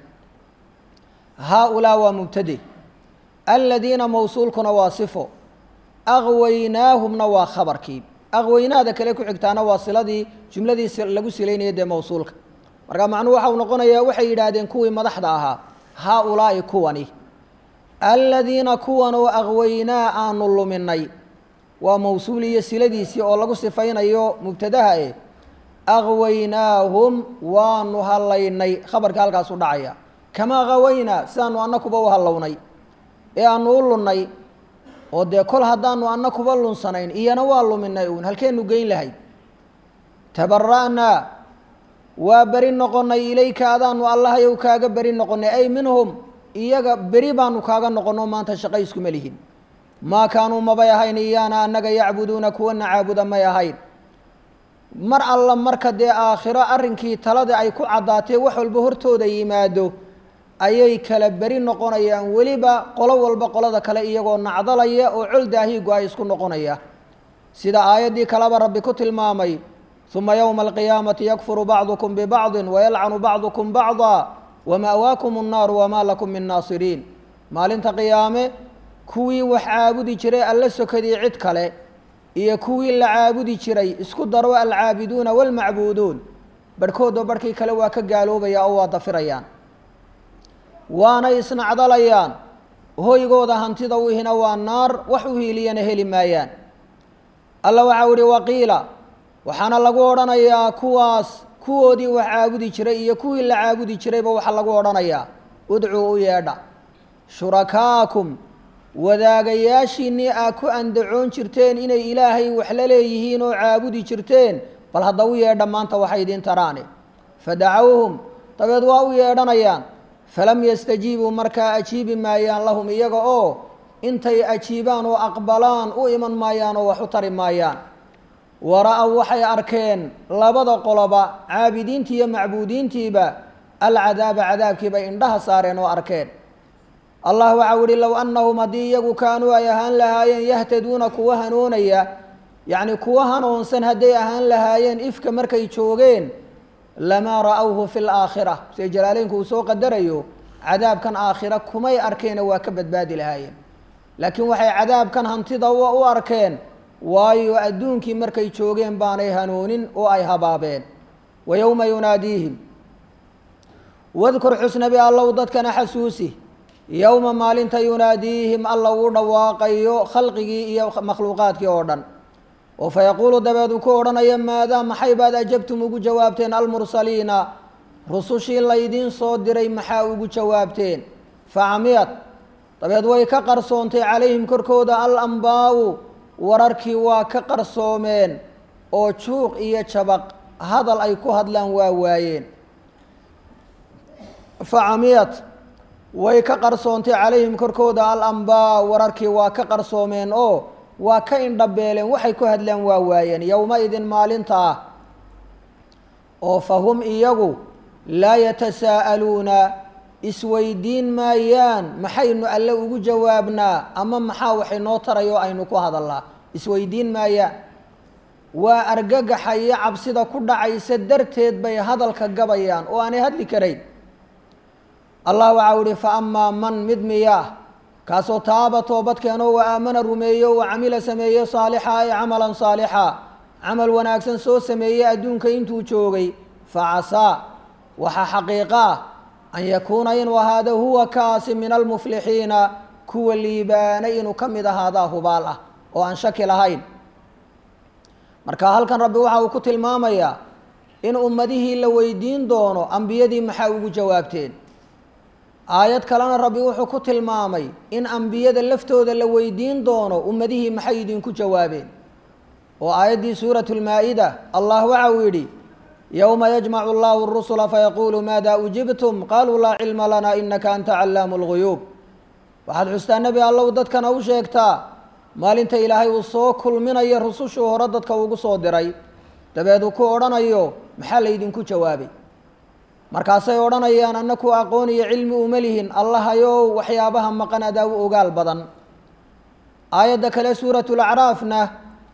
haaulaa waa mubtade aladiina mawsuulkuna waa sifo aqwaynaahumna waa khabarkii aqwaynaada kale ku xigtaana waa siladii jumladii lagu silaynaya dee mawsuulka marka macnuhu waxa uu noqonayaa waxay yidhaahdeen kuwii madaxda ahaa haaulaa'i kuwani aladiina kuwanoo aqwaynaa aanu luminay waa mawsuul iyo siladiisii oo lagu sifaynayo mubtadaha eh aqwaynaahum waanu hallaynay khabarka halkaas u dhacaya kamaa qawaynaa sidaanu annakuba u hallownay ee aanu u lunnay oo dee kol haddaanu annakuba lunsanayn iyana waa luminay uun halkeenu geyn lahayd tabara'naa waa beri noqonnay ilayka adaanu allahayow kaaga beri noqonnay ay minhum iyaga beri baanu kaaga noqonno maanta shaqo iskuma lihin maa kaanuu mabay ahayn iyaana annaga yacbuduuna kuwana caabuda may ahayn mar alla marka dee aakhiro arrinkii talada ay ku caddaatee wax walba hortooda yimaado ayay kala beri noqonayaan weliba qolo walba qolada kale iyagoo nacdalaya oo col daahiigu ay isku noqonaya sida aayaddii kaleba rabbi ku tilmaamay uma yowma alqiyaamati yakfuru bacdukum bibacdin wayalcanu bacdukum bacda wama'waakum annaaru wamaa lakum min naasiriin maalinta qiyaame kuwii wax caabudi jiray alla sokadii cid kale iyo kuwii la caabudi jiray isku daro alcaabiduuna waalmacbuuduun barhkoodoo barhkii kale waa ka gaaloobaya oo waa dafirayaan waanay isnacdalayaan hoygooda hantida u ihina waa naar wax u hiiliyana heli maayaan alla waxau ihi waqiila waxaana lagu odhanayaa kuwaas kuwoodii wax caabudi jiray iyo kuwii la caabudi jirayba waxaa lagu odhanayaa udcuu u yeedha shurakaakum wadaagayaashiinnii aa ku andacoon jirteen inay ilaahay wax la leeyihiin oo caabudi jirteen bal hadda u yeedha maanta waxay idiin taraane fadacawhum dabeed waa u yeedhanayaan falam yastajiibuu markaa ajiibi maayaan lahum iyaga oo intay ajiibaan oo aqbalaan u iman maayaan oo wax u tari maayaan wara-aw waxay arkeen labada qoloba caabidiintii iyo macbuudiintiiba alcadaaba cadaabkii bay indhaha saareen oo arkeen allah waxau ihi low annahum haddii iyagu kaanuu ay ahaan lahaayeen yahtaduuna kuwa hanuunaya yacni kuwa hanuunsan hadday ahaan lahaayeen ifka markay joogeen lamaa ra-awhu fi laakhira sida jalaaleynku uu soo qadarayo cadaabkan aakhira kumay arkeene waa ka badbaadi lahaayeen laakiin waxay cadaabkan hantida u arkeen waayo adduunkii markay joogeen baanay hanuunin oo ay habaabeen wa yowma yunaadiihim wadkur xusnabi allow dadkana xasuusi yowma maalinta yunaadiihim alla uu dhawaaqayo khalqigii iyo makhluuqaadkii oo dhan oo fayaquulu dabeed uu ku odhanaya maadaa maxay baad ajabtum ugu jawaabteen almursaliina rusushii laydiin soo diray maxaa ugu jawaabteen facamiyad dabeed way ka qarsoontay calayhim korkooda alambaau wararkii waa ka qarsoomeen oo juuq iyo jabaq hadal ay ku hadlaan waa waayeen facamiyad way ka qarsoontay calayhim korkooda alambaa wararkii waa ka qarsoomeen oo waa ka indhabeeleen waxay ku hadlaan waa waayeen yowma-idin maalinta ah oo fahum iyagu laa yatasaa'aluuna isweydiin maayaan maxaynu alle ugu jawaabnaa ama maxaa waxay noo tarayoo aynu ku hadalnaa isweydiin maayaan waa argagaxa iyo cabsida ku dhacaysa darteed bay hadalka gabayaan oo aanay hadli karayn allah waxau ihi fa amaa man mid miyaa kaasoo taaba toobadkeenoo wa aamana rumeeyo wa camila sameeye saalixa ay camalan saalixa camal wanaagsan soo sameeyey adduunka intuu joogay fa casaa waxaa xaqiiqa ah an yakuuna inuu ahaado huwa kaasi min almuflixiina kuwa liibaanay inuu ka mid ahaadaa hubaal ah oo aan shaki lahayn marka halkan rabbi waxa uu ku tilmaamayaa in ummadihii la weydiin doono ambiyadii maxaa ugu jawaabteen aayad kalena rabbi wuxuu ku tilmaamay in ambiyada laftooda la weydiin doono ummadihii maxay idinku jawaabeen oo aayaddii suuratu lmaa-ida allah waxa uu yidhi yowma yajmacu allahu rusula fayaquulu maada ujibtum qaaluu laa cilma lanaa inaka anta callaamu lguyuub waxaad xustaa nebi allow dadkana u sheegtaa maalinta ilaahay uu soo kulminayo rusushuu hore dadka ugu soo diray dabeed uu ku odhanayo maxaa laydinku jawaabay markaasay odhanayaan annaku aqoon iyo cilmi uma lihin allahayow waxyaabaha maqan adaa u ogaal badan aayadda kale suuratu lacraafna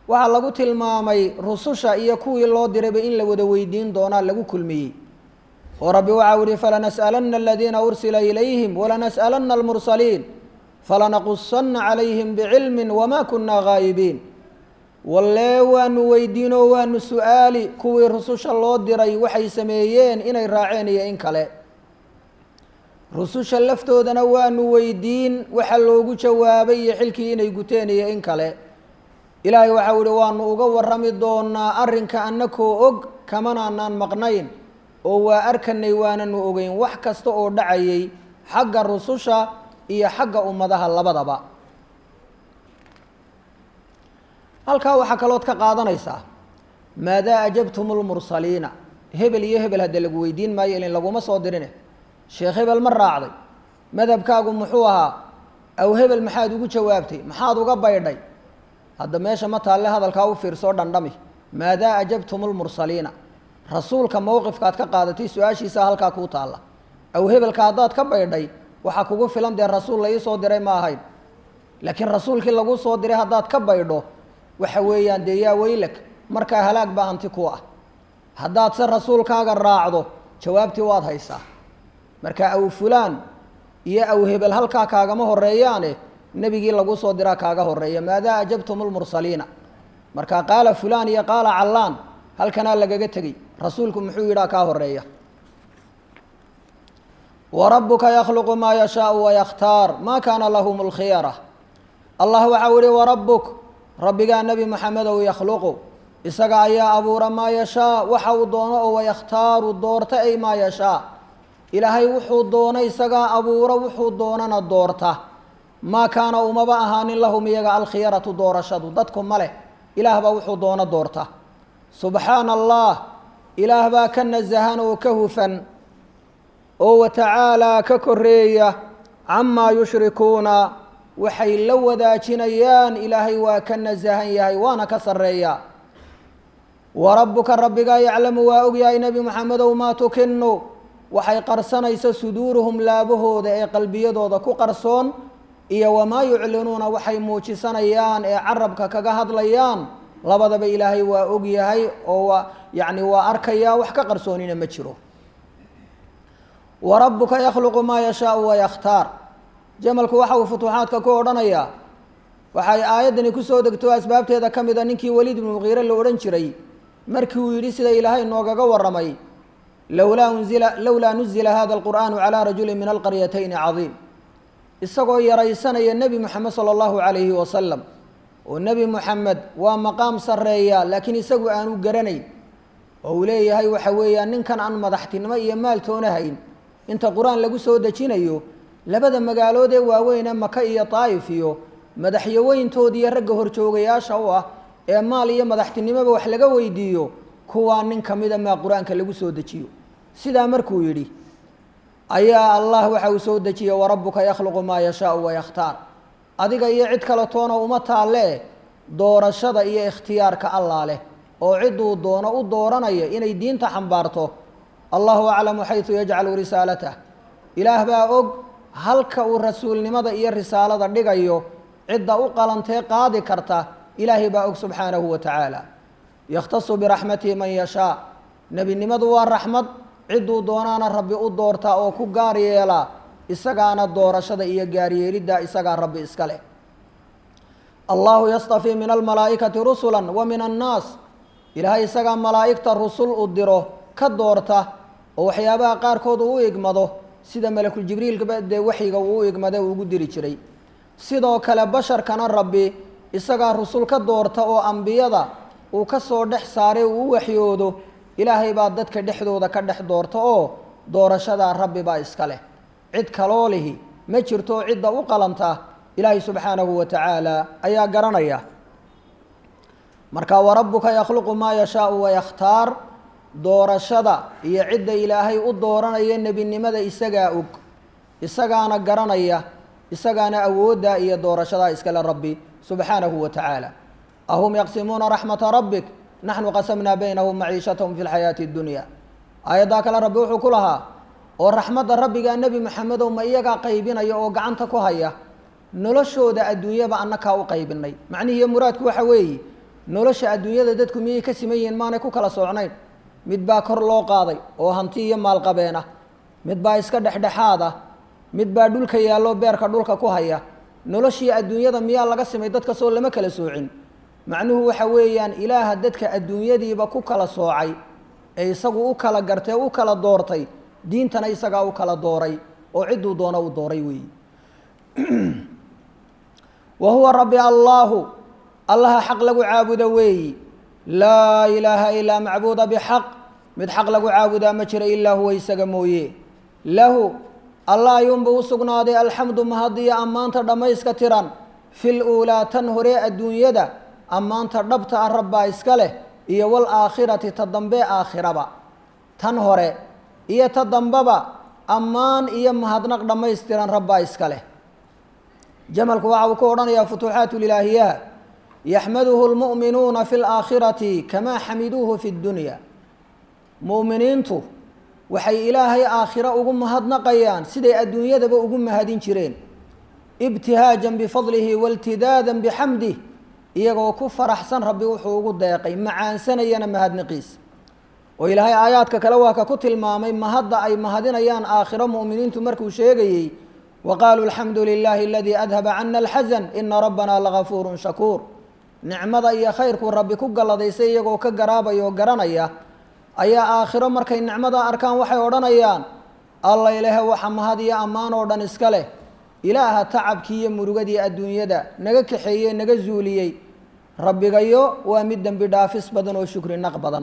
waxaa lagu tilmaamay rususha iyo kuwii loo dirayba in la wada weydiin doonaa lagu kulmiyey oo rabbi waxau yihi falanas'alanna aladiina ursila ilayhim walanas'alanna almursaliin falanaqusanna calayhim bicilmin wamaa kunna gaa'ibiin wallee waanu weydiin oo waanu su-aali kuwii rususha loo diray waxay sameeyeen inay raaceen iyo in kale rususha laftoodana waanu weydiin waxa loogu jawaabay iyo xilkii inay guteen iyo in kale ilaahay waxau yihi waanu uga warrami doonaa arrinka annakoo og kamanaanaan maqnayn oo waa arkanay waananu ogeyn wax kasta oo dhacayay xagga rususha iyo xagga ummadaha labadaba halkaa waxaa kalood ka qaadanaysaa maadaa ajabtum lmursaliina hebel iyo hebel hadda lagu weydiin maayo ilin laguma soo dirine sheekh hebel ma raacday madhabkaagu muxuu ahaa aw hebel maxaad ugu jawaabtay maxaad uga baydhay hadda meesha ma taalle hadalkaa u fiirsoo dhandhami maadaa ajabtum lmursaliina rasuulka mowqifkaad ka qaadatay su-aashiisa halkaa kuu taalla aw hebelka haddaad ka baydhay waxaa kugu filan dee rasuul la ii soo diray ma ahayn laakiin rasuulkii lagu soo diray haddaad ka baydho waxa weeyaan dee yaa weylak markaa halaag baa hanti ku ah haddaad se rasuulkaaga raacdo jawaabtii waad haysaa marka aw fulaan iyo aw hebel halkaa kaagama horeeyaane nebigii lagu soo diraa kaaga horeeya maadaa ajabtum lmursaliina marka qaala fulaan iyo qaala callaan halkanaa lagaga tegey rasuulku muxuu yidhaa kaa horeeya warabuka yakhluqu maa yashaau wayakhtaar maa kaana lahum lkhiyara allah waxau ihi warabuk rabbigaa nebi maxamedow yakhluqu isaga ayaa abuura maa yashaa waxa uu doono oo wayakhtaaru doorta ay maa yashaa ilaahay wuxuu doono isagaa abuura wuxuu doonana doorta maa kaana umaba ahaanin lahum iyaga alkhiyaratu doorashadu dadku ma leh ilaah baa wuxuu doono doorta subxaana allah ilaah baa ka nasahan oo ka hufan oo watacaalaa ka koreeya camaa yushrikuuna waxay la wadaajinayaan ilaahay waa ka nasahan yahay waana ka sarreeya warabbuka rabbigaa yaclamu waa ogyahay nebi maxamedow maa tukinu waxay qarsanaysa suduuruhum laabahooda ee qalbiyadooda ku qarsoon iyo wamaa yuclinuuna waxay muujisanayaan ee carabka kaga hadlayaan labadaba ilaahay waa ogyahay oo waa yacni waa arkayaa wax ka qarsoonina ma jiro warabbuka yakhluqu maa yashaau wayakhtaar jamalku waxa uu futuuxaadka ku odhanayaa waxay aayaddani kusoo degto asbaabteeda ka mid a ninkii waliid ibnu muqiire la odhan jiray markii uu yidhi sida ilaahay noogaga warramay lowlaa unzila lowlaa nuzila hada alqur'aanu calaa rajulin min alqaryatayni cadiim isagoo yaraysanaya nebi moxamed sala allahu calayhi wasalam oo nebi moxamed waa maqaam sarreeya laakiin isagu aanu garanayn oo uu leeyahay waxa weeyaan ninkan aan madaxtinimo iyo maaltoona hayn inta qur-aan lagu soo dejinayo labada magaalood ee waaweyne maka iyo daa'if iyo madaxyaweyntoodiiyo ragga horjoogayaasha u ah ee maal iyo madaxtinimoba wax laga weydiiyo kuwaa nin ka mida maa qur-aanka lagu soo dejiyo sidaa markuu yidhi ayaa allah waxa uu soo dejiyey warabbuka yakhluqu maa yashaau wayakhtaar adiga iyo cid kale toona uma taalle doorashada iyo ikhtiyaarka allah leh oo cidduu doono u dooranaya inay diinta xambaarto allahu aclamu xaysu yajcalu risaalatah ilaah baa og halka uu rasuulnimada iyo risaalada dhigayo cidda u qalantee qaadi karta ilaahay baa og subxaanahu wa tacaala yakhtasu biraxmatihi man yashaa nebinimadu waa raxmad cidduu doonaana rabbi u doortaa oo ku gaar yeelaa isagaana doorashada iyo gaaryeelidda isagaa rabbi iska leh allahu yastafii min almalaa'ikati rusula wa min annaas ilaahay isagaa malaa'igta rusul u diro ka doorta oo waxyaabaha qaarkood uu u igmado sida malakuljibriilkaba dee waxyiga uu u igmada uu ugu diri jiray sidoo kale basharkana rabbi isagaa rusul ka doorta oo ambiyada uu ka soo dhex saaray uu u waxyoodo ilaahay baa dadka dhexdooda ka dhex doorta oo doorashadaa rabbi baa iska leh cid kaloo lihi ma jirto cidda u qalanta ilaahay subxaanahu wa tacaala ayaa garanaya marka warabbuka yakhluqu maa yashaau wayakhtaar doorashada iyo cidda ilaahay u dooranaya nebinimada isagaa og isagaana garanaya isagaana awoodda iyo doorashadaa iskale rabbi subxaanahu wa tacaala ahum yaqsimuuna raxmata rabbik naxnu qasamnaa baynahum maciishatahum fi lxayaati اddunya aayaddaa kale rabbi wuxuu ku lahaa oo raxmadda rabbigaa nebi maxamedow ma iyagaa qaybinaya oo gacanta ku haya noloshooda adduunyaba annakaa u qaybinay macnihiiyo muraadku waxa weeye nolosha adduunyada dadku miyay ka siman yihiin maanay ku kala soocnayn mid baa kor loo qaaday oo hanti iyo maalqabeen ah mid baa iska dhexdhexaad ah mid baa dhulka yaallo beerka dhulka ku haya noloshii adduunyada miyaa laga simay dadka soo lama kala soocin macnuhu waxa weeyaan ilaaha dadka adduunyadiiba ku kala soocay ee isagu u kala gartay u kala doortay diintana isagaa u kala dooray oo cidduu doono u dooray weeyi wa huwa rabbi allaahu allaha xaq lagu caabudo weeyi laa ilaaha ilaa macbuuda bixaq mid xaq lagu caabudaa ma jira ilaa huwa isaga mooye lahu allah ayuunba u sugnaaday alxamdu mahadiya ammaanta dhammayska tiran fil uulaa tan hore adduunyada ammaanta dhabta ah rabbaa iska leh iyo waalaakhirati ta dambe aakhiraba tan hore iyo ta dambeba ammaan iyo mahadnaq dhammaystiran rabbaa iska leh jamalku waxa uu ku odhanayaa futuuxaat lilaahiyaha yaxmaduhu lmu'minuuna fi laakhirati kamaa xamiduuhu fi ddunya mu'miniintu waxay ilaahay aakhiro ugu mahadnaqayaan siday adduunyadaba ugu mahadin jireen ibtihaajan bifadlihi wailtidaadan bixamdih iyagoo ku faraxsan rabbi wuxuu ugu deeqay macaansanayana mahadnaqiis oo ilaahay aayaadka kale waa ka ku tilmaamay mahadda ay mahadinayaan aakhiro mu'miniintu markuu sheegayey wa qaaluu alxamdu lilaahi aladii adhaba cana alxasan ina rabbanaa lagafuurun shakuur nicmada iyo khayrkuu rabbi ku galladaysay iyagoo ka garaabaya oo garanaya ayaa aakhiro markay nicmada arkaan waxay odhanayaan alla ilaahe waxa mahad iyo ammaan oo dhan iska leh ilaaha tacabkii iyo murugadii adduunyada naga kaxeeyey naga zuuliyey rabbigayo waa mid dembi dhaafis badan oo shukri naq badan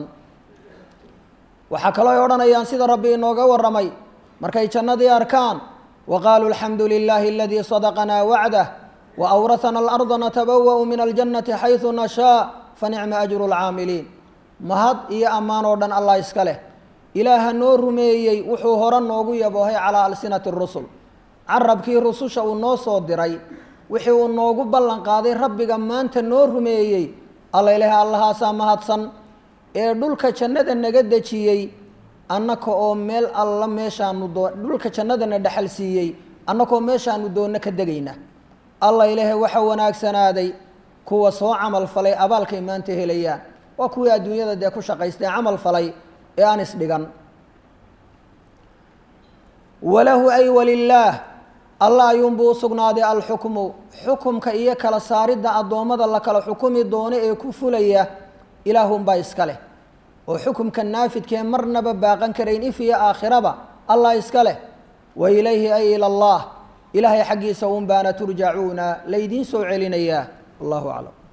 waxaa kaloo ay odhanayaan sida rabbi inooga warramay markay jannadii arkaan wa qaaluu alxamdu lilaahi aladii sadaqanaa wacdah wa awrahanaa alarda natabawa'u min aljannati xaysu nashaa fa nicma ajru lcaamiliin mahad iyo ammaan oo dhan allah iska leh ilaaha noo rumeeyey wuxuu hore noogu yaboohay calaa alsinati rusul carabkii rususha uu noo soo diray wixii uu noogu ballan qaaday rabbiga maanta noo rumeeyey alla ilaahay allahaasaa mahadsan ee dhulka jannada naga dejiyey annaka oo meel alla meeshaanu doo dhulka jannadana dhexal siiyey annakoo meeshaanu doonno ka degayna alla ilaahay waxa wanaagsanaaday kuwa soo camal falay abaalkay maanta helayaan waa kuwii adduunyada dee ku shaqaystay camal falay ee aan isdhigan walahu ay walilaah allah ayuunbuu u sugnaaday alxukmu xukumka iyo kala saaridda addoommada la kala xukumi doono ee ku fulaya ilaahunbaa iska leh oo xukumka naafidkee marnaba baaqan karayn if iyo aakhiraba allah iska leh wa ilayhi ay ila allah ilaahay xaggiisa un baana turjacuuna laydiin soo celinayaa allahu aclam